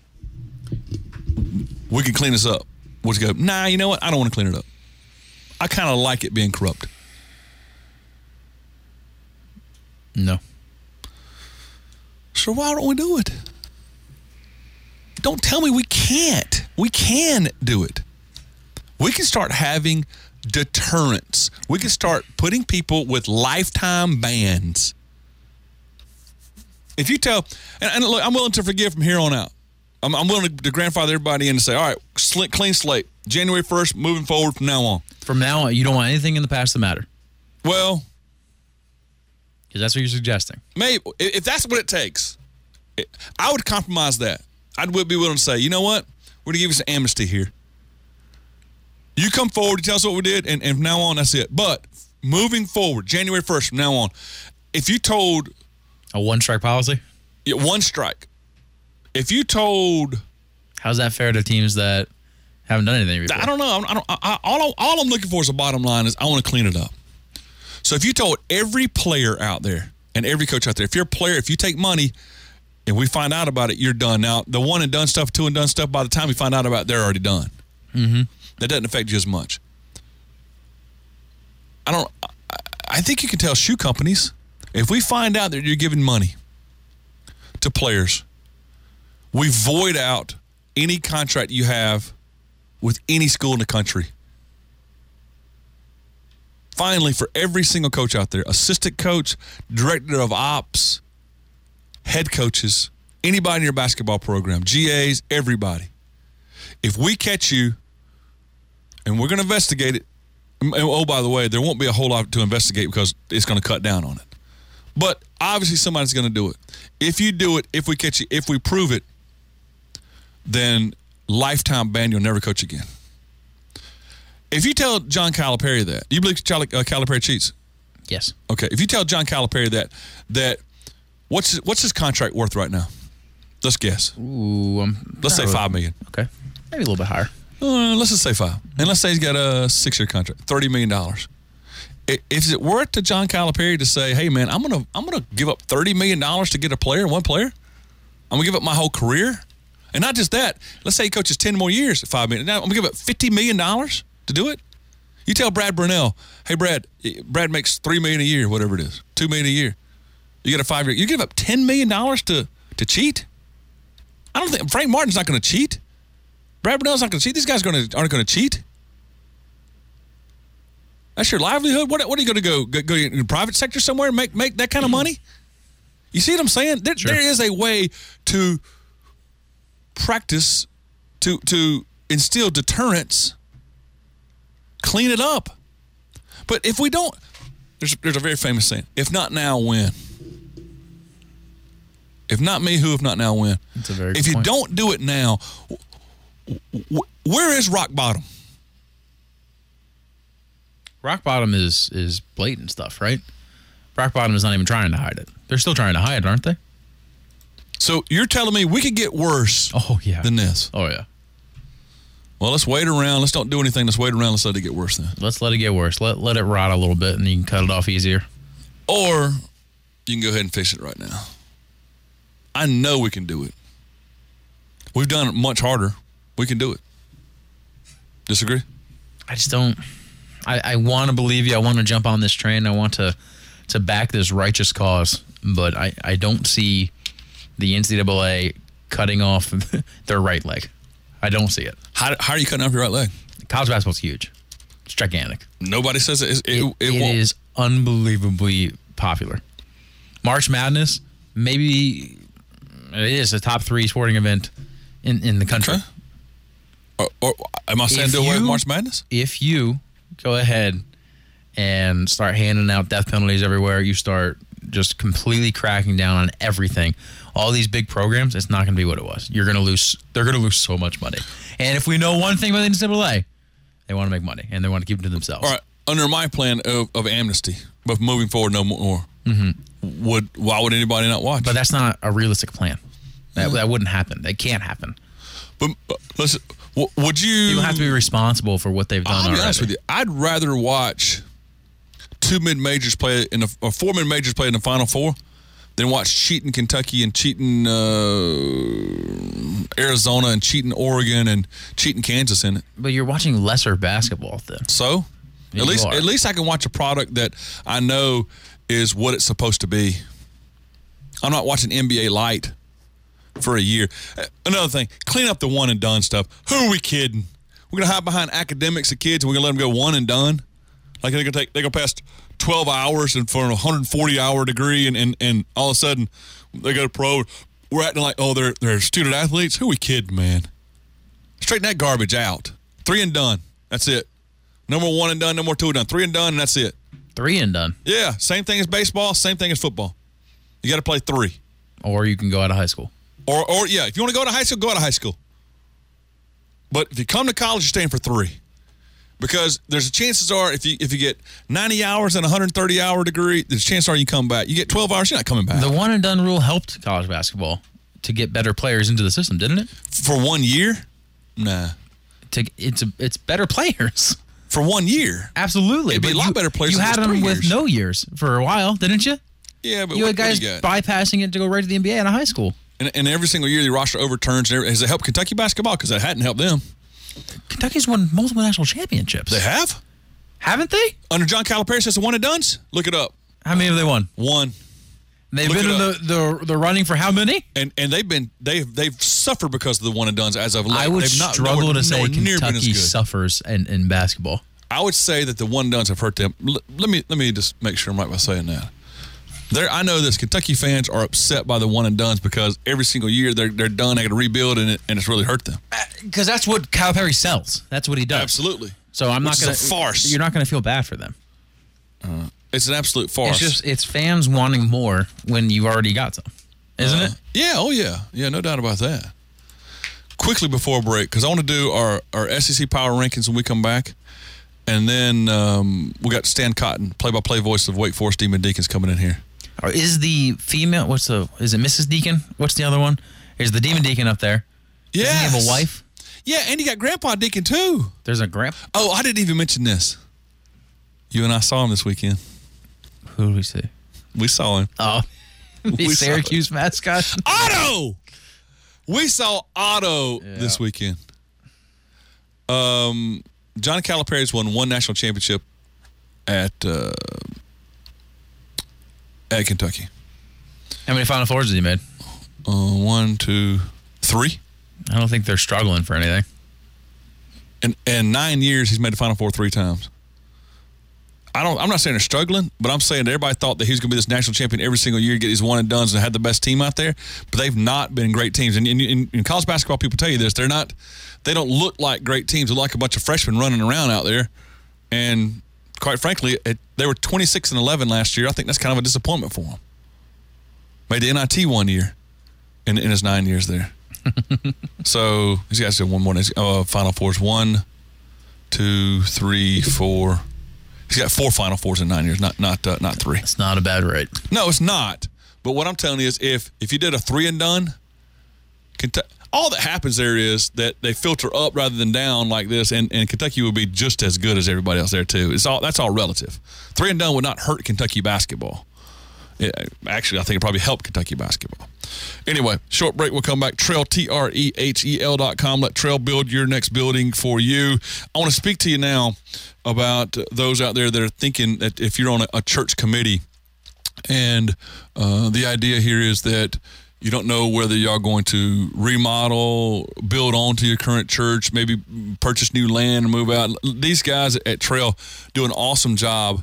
we can clean this up, would you go, nah, you know what? I don't want to clean it up. I kind of like it being corrupt. No. So why don't we do it? Don't tell me we can't. We can do it. We can start having deterrence. We can start putting people with lifetime bans. If you tell, and, and look, I'm willing to forgive from here on out. I'm, I'm willing to, to grandfather everybody in and say, all right, sl- clean slate. January first, moving forward from now on. From now on, you don't want anything in the past to matter. Well, because that's what you're suggesting. Maybe if that's what it takes, it, I would compromise that. I'd be willing to say, you know what? We're gonna give you some amnesty here. You come forward, you tell us what we did, and, and from now on, that's it. But moving forward, January first, from now on, if you told a one strike policy, yeah, one strike. If you told, how's that fair to teams that haven't done anything before? I don't know. I don't. I, I, all, all I'm looking for is a bottom line is I want to clean it up. So if you told every player out there and every coach out there, if you're a player, if you take money and we find out about it, you're done. Now, the one and done stuff, two and done stuff, by the time we find out about it, they're already done. Mm-hmm. That doesn't affect you as much. I don't, I, I think you can tell shoe companies, if we find out that you're giving money to players, we void out any contract you have with any school in the country. Finally, for every single coach out there, assistant coach, director of ops, head coaches, anybody in your basketball program, G As, everybody. If we catch you, and we're going to investigate it, and oh, by the way, there won't be a whole lot to investigate because it's going to cut down on it. But obviously somebody's going to do it. If you do it, if we catch you, if we prove it, then lifetime ban, you'll never coach again. If you tell John Calipari that, do you believe Cal- uh, Calipari cheats? Yes. Okay. If you tell John Calipari that, that what's his, what's his contract worth right now? Let's guess. Ooh, um, let's say really, five million. Okay, maybe a little bit higher. Uh, let's just say five, and let's say he's got a six-year contract, thirty million dollars. Is it worth to John Calipari to say, "Hey, man, I'm gonna I'm gonna give up thirty million dollars to get a player, one player. I'm gonna give up my whole career, and not just that. Let's say he coaches ten more years at five million. Now I'm gonna give up fifty million dollars." To do it, you tell Brad Burnell, hey Brad, Brad makes three million a year, whatever it is, two million a year. You get a five year, you give up ten million dollars to to cheat. I don't think Frank Martin's not going to cheat. Brad Burnell's not going to cheat. These guys are going to aren't going to cheat. That's your livelihood. What what are you going to go go, go in the private sector somewhere and make make that kind of money? You see what I'm saying? There, sure. There is a way to practice to to instill deterrence. Clean it up. But if we don't, there's, there's a very famous saying, if not now, when? If not me, who? If not now, when? That's a very if good you point. don't do it now, where is rock bottom? Rock bottom is is blatant stuff, right? Rock bottom is not even trying to hide it. They're still trying to hide it, aren't they? So you're telling me we could get worse oh, yeah. than this? Oh, yeah. Well, let's wait around. Let's don't do anything. Let's wait around. Let's let it get worse then. Let's let it get worse. Let let it rot a little bit, and you can cut it off easier. Or you can go ahead and fix it right now. I know we can do it. We've done it much harder. We can do it. Disagree? I just don't. I, I want to believe you. I want to jump on this train. I want to to back this righteous cause, but I, I don't see the N C double A cutting off their right leg. I don't see it. How, how are you cutting off your right leg? College basketball's huge. It's gigantic. Nobody says it. It, it, it, it, it won't. is unbelievably popular. March Madness, maybe it is a top three sporting event in, in the country. Okay. Or, or, am I saying If do away with you- March Madness? If you go ahead and start handing out death penalties everywhere, you start just completely cracking down on everything, all these big programs, it's not going to be what it was. You're going to lose. They're going to lose so much money. And if we know one thing about the N C double A, they want to make money and they want to keep it to themselves. All right. Under my plan of, of amnesty, but moving forward no more, Mm-hmm. would why would anybody not watch? But that's not a realistic plan. That, that wouldn't happen. That can't happen. But, but listen, w- would you? You have to be responsible for what they've done I'll be already. honest with you. I'd rather watch two mid majors play in the or four mid majors play in the Final Four than watch cheating Kentucky and cheating uh, Arizona and cheating Oregon and cheating Kansas in it. But you're watching lesser basketball then. So, You at least are. at least I can watch a product that I know is what it's supposed to be. I'm not watching N B A Light for a year. Uh, Another thing, clean up the one and done stuff. Who are we kidding? We're gonna hide behind academics of kids and we're gonna let them go one and done. Like they're gonna take they go past twelve hours and for a one hundred forty hour degree and, and, and all of a sudden they go to pro. We're acting like, oh, they're they're student athletes. Who are we kidding, man? Straighten that garbage out. Three and done. That's it. No more one and done, no more two and done. Three and done, and that's it. Three and done. Yeah, same thing as baseball, same thing as football. You got to play three. Or you can go out of high school. Or, or yeah, if you want to go to high school, go to high school. But if you come to college, you're staying for three. Because there's a chances are if you if you get ninety hours and a one hundred thirty hour degree, there's a chance are you come back. You get twelve hours, you're not coming back. The one and done rule helped college basketball to get better players into the system, didn't it? For one year? Nah. To it's a, it's better players. For one year? Absolutely. It'd be But a lot you, better players You than had just them three with years. no years for a while, didn't you? Yeah, but you what, had guys what do you got? bypassing it to go right to the N B A out of high school. And, and every single year the roster overturns. And every- has it helped Kentucky basketball? Because it hadn't helped them. Kentucky's won multiple national championships. They have? Haven't they? Under John Calipari since the one and dones? Look it up. How many have they won? One. They've Look been it in up. the, the the running for how many? And and they've been they've they've suffered because of the one and dones as of late. I would They've not struggle nowhere- to say nowhere near been as Kentucky good. suffers in, in basketball. I would say that the one and dones have hurt them. L- let me let me just make sure I'm right by saying that. There, I know this. Kentucky fans are upset by the one and dones because every single year they're they're done. They got to rebuild and it and it's really hurt them. Because that's what Calipari sells. That's what he does. Absolutely. So I'm Which not is going a farce. You're not going to feel bad for them. Uh, it's an absolute farce. It's just it's fans wanting more when you've already got some, isn't Uh, it? Yeah. Oh yeah. Yeah. No doubt about that. Quickly before break, because I want to do our our S E C power rankings when we come back, and then um, we got Stan Cotton, play-by-play voice of Wake Forest Demon Deacons, coming in here. Or is the female? What's the? Is it Missus Deacon? What's the other one? Is the Demon Deacon up there? Yeah. Doesn't he have a wife? Yeah, and you got Grandpa Deacon too. There's a grandpa. Oh, I didn't even mention this. You and I saw him this weekend. Who did we see? We saw him. Oh, the We saw Syracuse mascot. Otto. We saw Otto this weekend. Um, John Calipari's won one national championship at uh, at Kentucky. How many Final Fours has he made? Uh, one, two, three. I don't think they're struggling for anything. In in nine years, he's made the Final Four three times. I don't. I'm not saying they're struggling, but I'm saying that everybody thought that he was going to be this national champion every single year, get these one and dones, and had the best team out there. But they've not been great teams. And in, in, in college basketball, people tell you this: they're not. They don't look like great teams. They look like a bunch of freshmen running around out there. And quite frankly, it, they were twenty-six and eleven last year. I think that's kind of a disappointment for them. Made the N I T one year in in his nine years there. So these guys did one more. Uh, Final Fours: one, two, three, four. He's got four Final Fours in nine years, not not uh, not three. It's not a bad rate. No, it's not. But what I'm telling you is, if if you did a three and done, Kentucky, all that happens there is that they filter up rather than down like this, and, and Kentucky would be just as good as everybody else there too. It's all that's all relative. Three and done would not hurt Kentucky basketball. It, actually, I think it probably helped Kentucky basketball. Anyway, short break. We'll come back. Trail, T R E H E L dot com. Let Trail build your next building for you. I want to speak to you now about those out there that are thinking that if you're on a, a church committee, and uh, the idea here is that you don't know whether y'all going to remodel, build onto your current church, maybe purchase new land and move out. These guys at Trail do an awesome job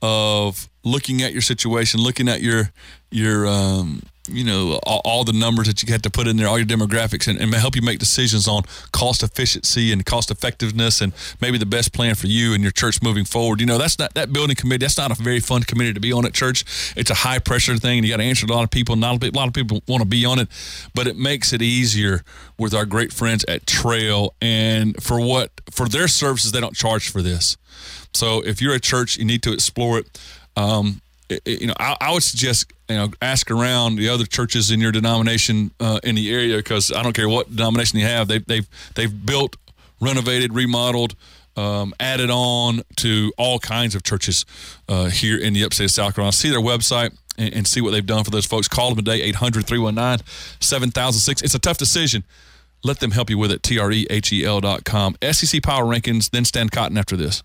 of looking at your situation, looking at your your um, you know all, all the numbers that you had to put in there, all your demographics, and, and help you make decisions on cost efficiency and cost effectiveness, and maybe the best plan for you and your church moving forward. You know, that's not that building committee. That's not a very fun committee to be on at church. It's a high pressure thing, and you got to answer to a lot of people. Not a lot of people want to be on it, but it makes it easier with our great friends at Trail. And for what for their services, they don't charge for this. So if you're a church, you need to explore it. Um, it, it you know, I, I would suggest, you know, ask around the other churches in your denomination uh, in the area, because I don't care what denomination you have, they, they've they've built, renovated, remodeled, um, added on to all kinds of churches uh, here in the upstate of South Carolina. See their website and, and see what they've done for those folks. Call them today, eight hundred, three one nine, seven thousand six. It's a tough decision. Let them help you with it, T R E H E L dot com. S E C Power Rankings, then Stan Cotton after this.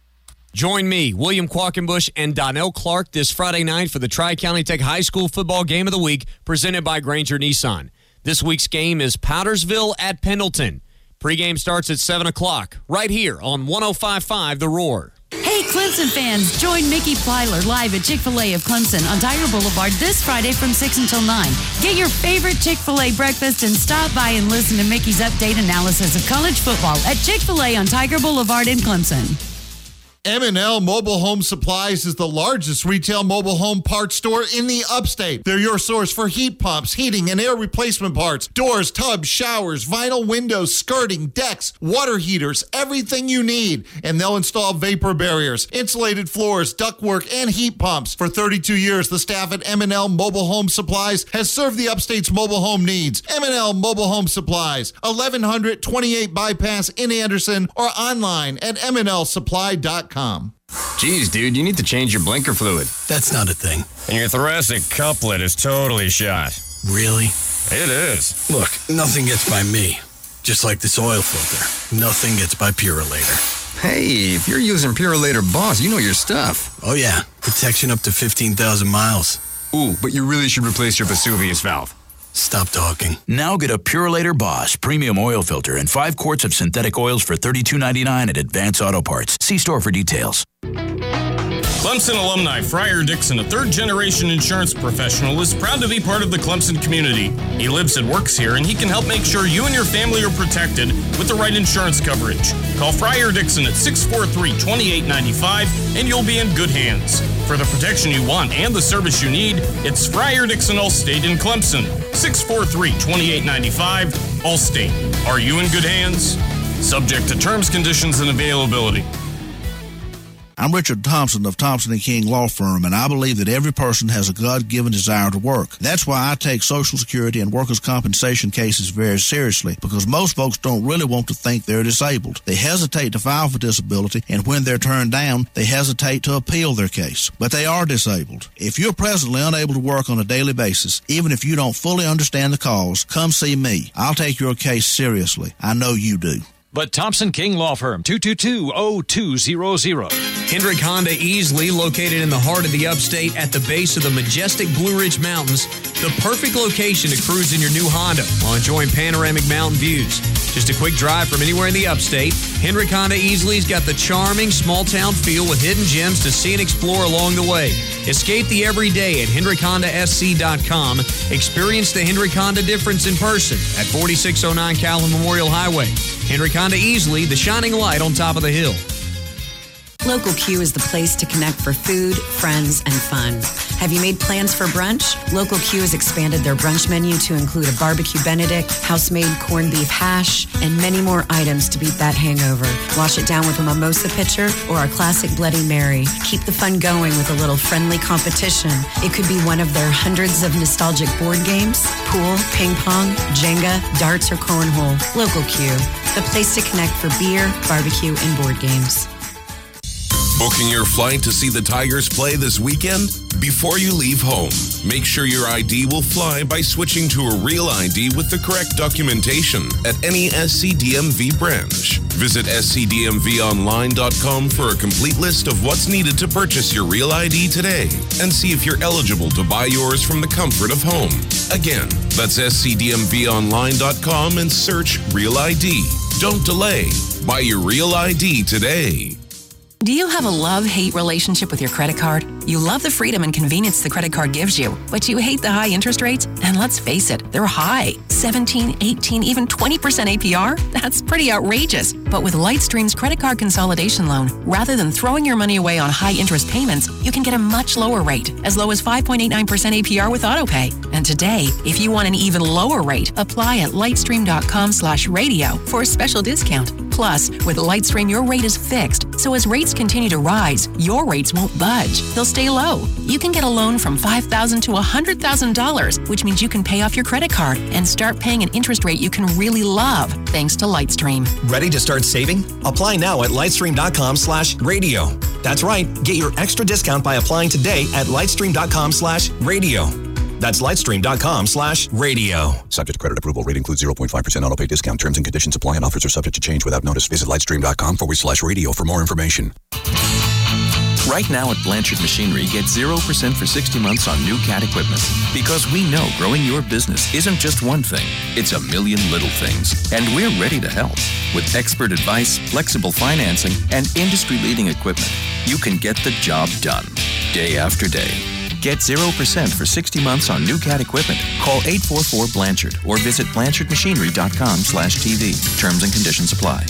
Join me, William Quackenbush, and Donnell Clark this Friday night for the Tri-County Tech High School Football Game of the Week, presented by Granger Nissan. This week's game is Powdersville at Pendleton. Pre-game starts at seven o'clock, right here on one oh five point five The Roar. Hey, Clemson fans, join Mickey Plyler live at Chick-fil-A of Clemson on Tiger Boulevard this Friday from six until nine. Get your favorite Chick-fil-A breakfast and stop by and listen to Mickey's update analysis of college football at Chick-fil-A on Tiger Boulevard in Clemson. M and L Mobile Home Supplies is the largest retail mobile home parts store in the upstate. They're your source for heat pumps, heating, and air replacement parts, doors, tubs, showers, vinyl windows, skirting, decks, water heaters, everything you need. And they'll install vapor barriers, insulated floors, ductwork, and heat pumps. For thirty-two years, the staff at M and L Mobile Home Supplies has served the upstate's mobile home needs. M and L Mobile Home Supplies, eleven hundred twenty-eight Bypass in Anderson, or online at m n l supply dot com. Geez, dude, you need to change your blinker fluid. That's not a thing. And your thoracic couplet is totally shot. Really? It is. Look, nothing gets by me. Just like this oil filter. Nothing gets by Purolator. Hey, if you're using Purolator Boss, you know your stuff. Oh, yeah. Protection up to fifteen thousand miles. Ooh, but you really should replace your Vesuvius valve. Stop talking. Now get a Purolator Boss premium oil filter and five quarts of synthetic oils for thirty-two ninety-nine at Advance Auto Parts. See store for details. Clemson alumni Friar Dixon, a third-generation insurance professional, is proud to be part of the Clemson community. He lives and works here, and he can help make sure you and your family are protected with the right insurance coverage. Call Friar Dixon at six four three, two eight nine five, and you'll be in good hands. For the protection you want and the service you need, it's Friar Dixon Allstate in Clemson. six four three, two eight nine five, Allstate. Are you in good hands? Subject to terms, conditions, and availability. I'm Richard Thompson of Thompson and King Law Firm, and I believe that every person has a God-given desire to work. That's why I take Social Security and workers' compensation cases very seriously, because most folks don't really want to think they're disabled. They hesitate to file for disability, and when they're turned down, they hesitate to appeal their case. But they are disabled. If you're presently unable to work on a daily basis, even if you don't fully understand the cause, come see me. I'll take your case seriously. I know you do. But Thompson King Law Firm, two two two, oh two hundred. Hendrick Honda Easley, located in the heart of the upstate at the base of the majestic Blue Ridge Mountains, the perfect location to cruise in your new Honda while enjoying panoramic mountain views. Just a quick drive from anywhere in the upstate, Hendrick Honda Easley's got the charming small-town feel with hidden gems to see and explore along the way. Escape the everyday at hendrick honda s c dot com. Experience the Hendrick Honda difference in person at forty-six oh nine Calhoun Memorial Highway. Hendrick Honda Easley, the shining light on top of the hill. Local Q is the place to connect for food, friends, and fun. Have you made plans for brunch? Local Q has expanded their brunch menu to include a barbecue Benedict, house-made corned beef hash, and many more items to beat that hangover. Wash it down with a mimosa pitcher or our classic Bloody Mary. Keep the fun going with a little friendly competition. It could be one of their hundreds of nostalgic board games, pool, ping pong, Jenga, darts, or cornhole. Local Q, the place to connect for beer, barbecue, and board games. Booking your flight to see the Tigers play this weekend? Before you leave home, make sure your I D will fly by switching to a real I D with the correct documentation at any S C D M V branch. Visit S C D M V online dot com for a complete list of what's needed to purchase your real I D today and see if you're eligible to buy yours from the comfort of home. Again, that's S C D M V online dot com and search Real I D. Don't delay. Buy your real I D today. Do you have a love-hate relationship with your credit card? You love the freedom and convenience the credit card gives you, but you hate the high interest rates? And let's face it, they're high. seventeen, eighteen, even twenty percent A P R? That's pretty outrageous. But with Lightstream's credit card consolidation loan, rather than throwing your money away on high interest payments, you can get a much lower rate, as low as five point eight nine percent A P R with AutoPay. And today, if you want an even lower rate, apply at lightstream.com slash radio for a special discount. Plus, with Lightstream, your rate is fixed, so as rates continue to rise, your rates won't budge. They'll stay low. You can get a loan from five thousand dollars to one hundred thousand dollars, which means you can pay off your credit card and start paying an interest rate you can really love, thanks to Lightstream. Ready to start saving? Apply now at lightstream.com slash radio. That's right. Get your extra discount by applying today at lightstream.com slash radio. That's lightstream.com slash radio. Subject to credit approval. Rate includes zero point five percent auto pay discount. Terms and conditions apply and offers are subject to change without notice. Visit lightstream.com forward slash radio for more information. Right now at Blanchard Machinery, get zero percent for sixty months on new cat equipment. Because we know growing your business isn't just one thing, it's a million little things. And we're ready to help. With expert advice, flexible financing, and industry-leading equipment, you can get the job done, day after day. Get zero percent for sixty months on new cat equipment. Call eight four four Blanchard or visit blanchardmachinery.com slash TV. Terms and conditions apply.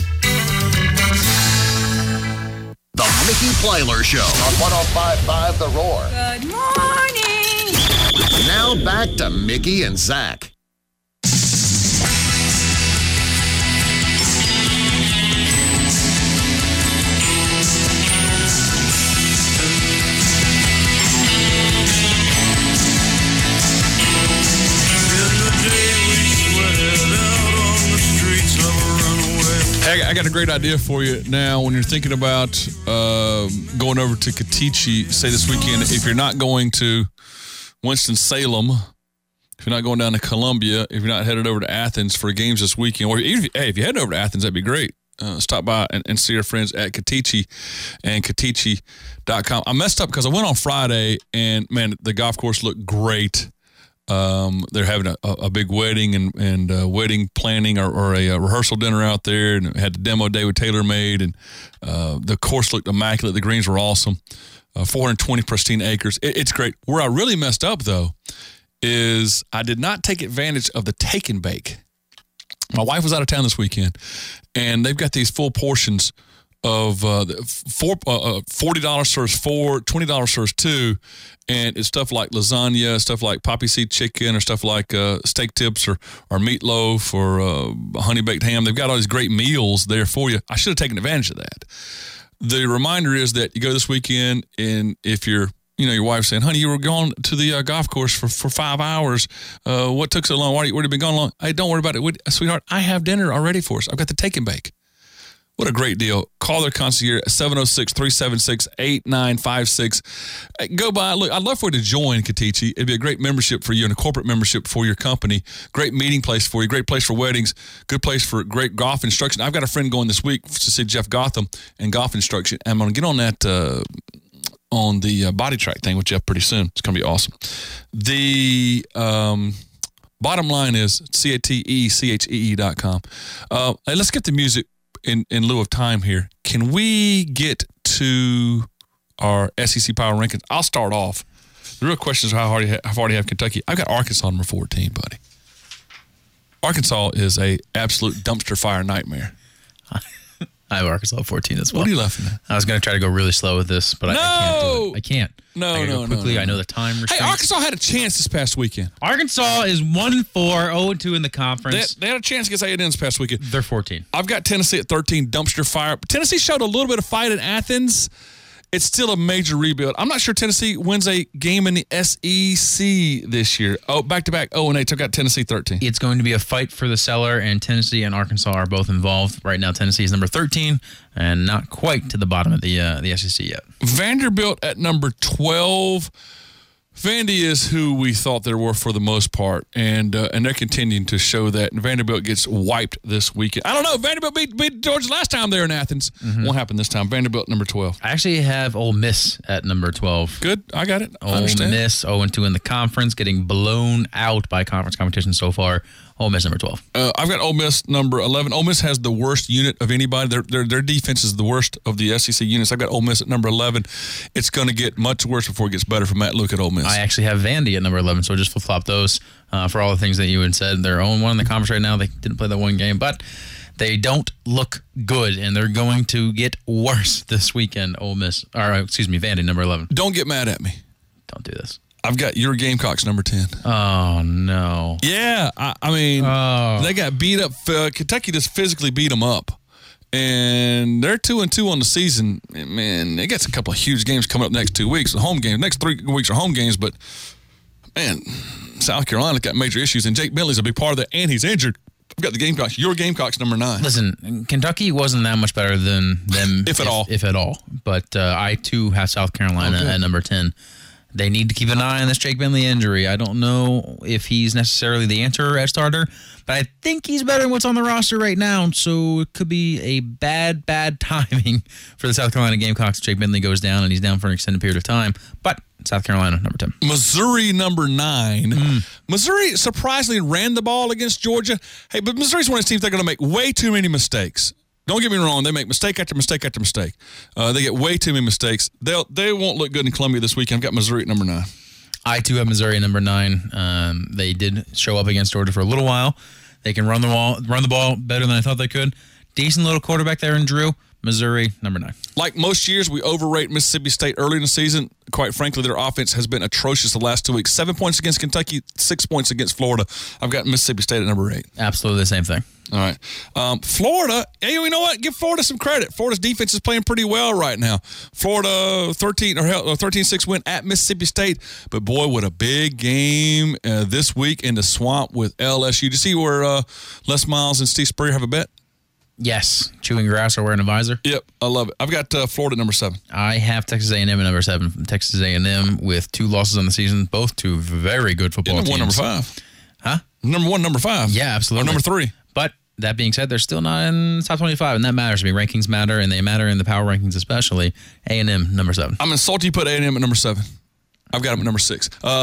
The Mickey Plyler Show on one oh five point five The Roar. Good morning. Now back to Mickey and Zach. Hey, I got a great idea for you now. When you're thinking about uh, going over to Katichi, say this weekend, if you're not going to Winston-Salem, if you're not going down to Columbia, if you're not headed over to Athens for games this weekend, or even if, hey, if you head over to Athens, that'd be great. Uh, stop by and, and see our friends at Katichi and Katichi dot com. I messed up because I went on Friday, and, man, the golf course looked great. Um, they're having a, a big wedding and, and uh, wedding planning or, or a, a rehearsal dinner out there, and had the demo day with TaylorMade, and uh, the course looked immaculate. The greens were awesome. Uh, four hundred twenty pristine acres. It, it's great. Where I really messed up, though, is I did not take advantage of the take and bake. My wife was out of town this weekend, and they've got these full portions of uh, four, uh, forty dollars serves four, twenty dollars serves two, and it's stuff like lasagna, stuff like poppy seed chicken, or stuff like uh, steak tips, or or meatloaf, or uh, honey baked ham. They've got all these great meals there for you. I should have taken advantage of that. The reminder is that you go this weekend, and if you're, you know, your wife's saying, honey, you were going to the uh, golf course for, for five hours. Uh, what took so long? Why, where have you been gone long? Hey, don't worry about it. We, sweetheart, I have dinner already for us. I've got the take and bake. What a great deal. Call their concierge at seven oh six, three seven six, eight nine five six. Go by. Look, I'd love for you to join Katichi. It'd be a great membership for you and a corporate membership for your company. Great meeting place for you. Great place for weddings. Good place for great golf instruction. I've got a friend going this week to see Jeff Gotham and golf instruction. I'm going to get on that uh, on the uh, body track thing with Jeff pretty soon. It's going to be awesome. The um, bottom line is C A T E C H E E dot com. Uh, hey, let's get the music in, in lieu of time here. Can we get to our S E C Power Rankings? I'll start off. The real question is how hard you ha- how far do you have Kentucky? I've got Arkansas number fourteen, buddy. Arkansas is a absolute dumpster fire nightmare. I have Arkansas at fourteen as well. What are you laughing at? I was going to try to go really slow with this, but I, No! I can't do it. I can't. No, I gotta no, go quickly. no, no, I know no. the time Hey, restraint. Arkansas had a chance this past weekend. Arkansas is one and four, zero and two in the They, conference. they had a chance against A and M this past weekend. They're fourteen. I've got Tennessee at thirteen, dumpster fire. Tennessee showed a little bit of fight in Athens. It's still a major rebuild. I'm not sure Tennessee wins a game in the S E C this year. Oh, back-to-back oh and eight. Took out Tennessee thirteen. It's going to be a fight for the cellar, and Tennessee and Arkansas are both involved. Right now, Tennessee is number thirteen and not quite to the bottom of the uh, the S E C yet. Vanderbilt at number twelve. Vandy is who we thought they were for the most part, and uh, and they're continuing to show that. And Vanderbilt gets wiped this weekend. I don't know. Vanderbilt beat, beat Georgia last time they were in Athens. Mm-hmm. Won't happen this time. Vanderbilt number twelve. I actually have Ole Miss at number twelve. Good. I got it. I Ole understand. Miss zero and two in the conference, getting blown out by conference competition so far. Ole Miss number twelve. Uh, I've got Ole Miss number eleven. Ole Miss has the worst unit of anybody. Their, their their defense is the worst of the S E C units. I've got Ole Miss at number eleven. It's going to get much worse before it gets better for Matt Luke at Ole Miss. I actually have Vandy at number eleven, so just flip-flop those uh, for all the things that you had said. They're oh and one in the conference right now. They didn't play that one game, but they don't look good, and they're going to get worse this weekend. Ole Miss, or excuse me, Vandy number eleven. Don't get mad at me. Don't do this. I've got your Gamecocks number ten. Oh, no. Yeah, I, I mean, Oh. they got beat up. Uh, Kentucky just physically beat them up. And they're two and two on the season. And, man, they got a couple of huge games coming up next two weeks. The home games. Next three weeks are home games, but, man, South Carolina's got major issues, and Jake Bentley's a big part of that, and he's injured. I've got the Gamecocks. Your Gamecocks number nine. Listen, Kentucky wasn't that much better than them. If at all. If at all. But uh, I, too, have South Carolina Okay. at number ten. They need to keep an eye on this Jake Bentley injury. I don't know if he's necessarily the answer at starter, but I think he's better than what's on the roster right now. So it could be a bad, bad timing for the South Carolina Gamecocks. Jake Bentley goes down, and he's down for an extended period of time. But South Carolina, number ten. Missouri, number nine. Mm. Missouri surprisingly ran the ball against Georgia. Hey, but Missouri's one of those teams they're going to make way too many mistakes. Don't get me wrong; they make mistake after mistake after mistake. Uh, they get way too many mistakes. They'll they won't look good in Columbia this weekend. I've got Missouri at number nine. I, too, have Missouri at number nine. Um, they did show up against Georgia for a little while. They can run the ball, run the ball better than I thought they could. Decent little quarterback there in Drew. Missouri, number nine. Like most years, we overrate Mississippi State early in the season. Quite frankly, their offense has been atrocious the last two weeks. Seven points against Kentucky, six points against Florida. I've got Mississippi State at number eight. Absolutely the same thing. All right. Um, Florida, hey, you know what? Give Florida some credit. Florida's defense is playing pretty well right now. Florida thirteen or hell, thirteen six win at Mississippi State. But boy, what a big game uh, this week in the swamp with L S U. Did you see where uh, Les Miles and Steve Spurrier have a bet? Yes. Chewing grass or wearing a visor? Yep, I love it. I've got uh, Florida at number seven. I have Texas A and M at number seven. Texas A and M with two losses on the season, both two very good football Yeah, number teams. one, number five. Huh? Number one, number five. Yeah, absolutely. Or number three. But that being said, they're still not in the top twenty-five, and that matters to me. Rankings matter, and they matter in the power rankings especially. A and M, number seven. I'm insulted you put A and M at number seven. I've got them at number six. Uh,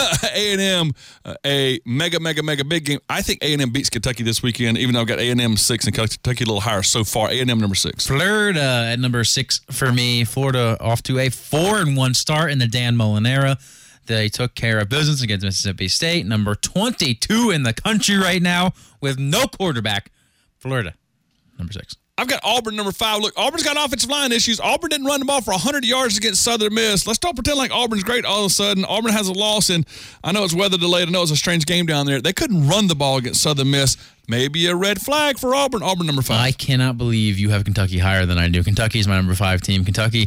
A and M, uh, a mega, mega, mega big game. I think A and M beats Kentucky this weekend, even though I've got A and M six and Kentucky a little higher so far. A and M number six. Florida at number six for me. Florida off to a four and one start in the Dan Mullen era. They took care of business against Mississippi State, number twenty-two in the country right now with no quarterback. Florida, number six. I've got Auburn number five. Look, Auburn's got offensive line issues. Auburn didn't run the ball for one hundred yards against Southern Miss. Let's don't pretend like Auburn's great all of a sudden. Auburn has a loss, and I know it's weather delayed. I know it's a strange game down there. They couldn't run the ball against Southern Miss. Maybe a red flag for Auburn. Auburn number five. I cannot believe you have Kentucky higher than I do. Kentucky is my number five team. Kentucky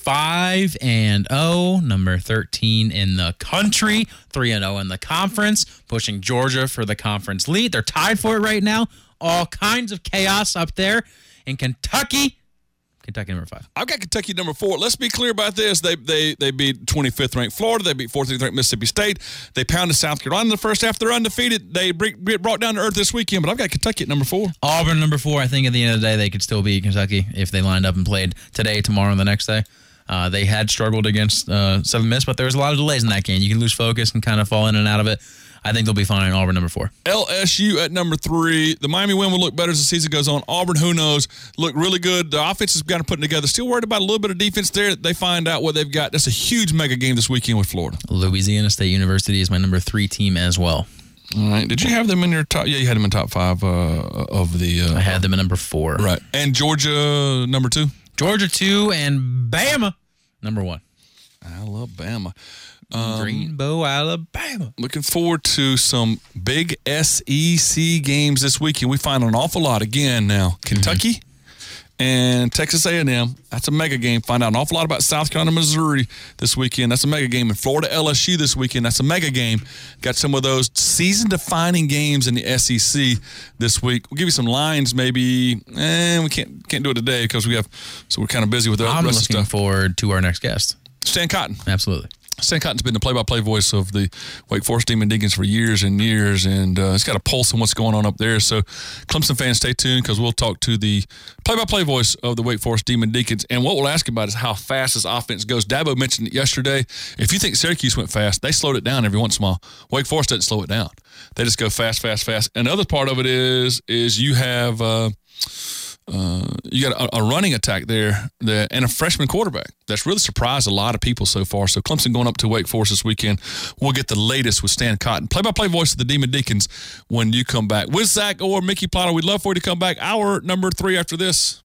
five and oh, number thirteen in the country, three and oh in the conference, pushing Georgia for the conference lead. They're tied for it right now. All kinds of chaos up there in Kentucky. Kentucky number five. I've got Kentucky number four. Let's be clear about this. They they they beat twenty-fifth ranked Florida. They beat fourteenth ranked Mississippi State. They pounded South Carolina in the first half. They're undefeated. They get brought down to earth this weekend, but I've got Kentucky at number four. Auburn number four. I think at the end of the day, they could still beat Kentucky if they lined up and played today, tomorrow, and the next day. Uh, they had struggled against uh, Southern Miss, but there was a lot of delays in that game. You can lose focus and kind of fall in and out of it. I think they'll be fine. Auburn number four. L S U at number three. The Miami win will look better as the season goes on. Auburn, who knows, look really good. The offense has got to put together. Still worried about a little bit of defense there. They find out what they've got. That's a huge mega game this weekend with Florida. Louisiana State University is my number three team as well. All right. Did you have them in your top? Yeah, you had them in top five uh, of the. Uh, I had them at number four. Right. And Georgia, number two? Georgia, two, and Bama, number one. Alabama. Um, Greenbow, Alabama. Looking forward to some big S E C games this weekend. We find an awful lot again now. Kentucky mm-hmm. and Texas A and M. That's a mega game. Find out an awful lot about South Carolina, Missouri this weekend. That's a mega game. And Florida L S U this weekend. That's a mega game. Got some of those season-defining games in the S E C this week. We'll give you some lines maybe. Eh, we can't can't do it today because we have so we're kind of busy with the I'm rest of looking stuff. forward to our next guest. Stan Cotton. Absolutely. Stan Cotton's been the play-by-play voice of the Wake Forest Demon Deacons for years and years, and uh, he's got a pulse on what's going on up there. So, Clemson fans, stay tuned because we'll talk to the play-by-play voice of the Wake Forest Demon Deacons. And what we'll ask about is how fast this offense goes. Dabo mentioned it yesterday. If you think Syracuse went fast, they slowed it down every once in a while. Wake Forest doesn't slow it down. They just go fast, fast, fast. And the other part of it is, is you have uh, uh, you got a, a running attack there that, and a freshman quarterback that's really surprised a lot of people so far. So Clemson going up to Wake Forest this weekend. We'll get the latest with Stan Cotton, play-by-play voice of the Demon Deacons when you come back. With Zach or Mickey Plyler, we'd love for you to come back. Hour number three after this.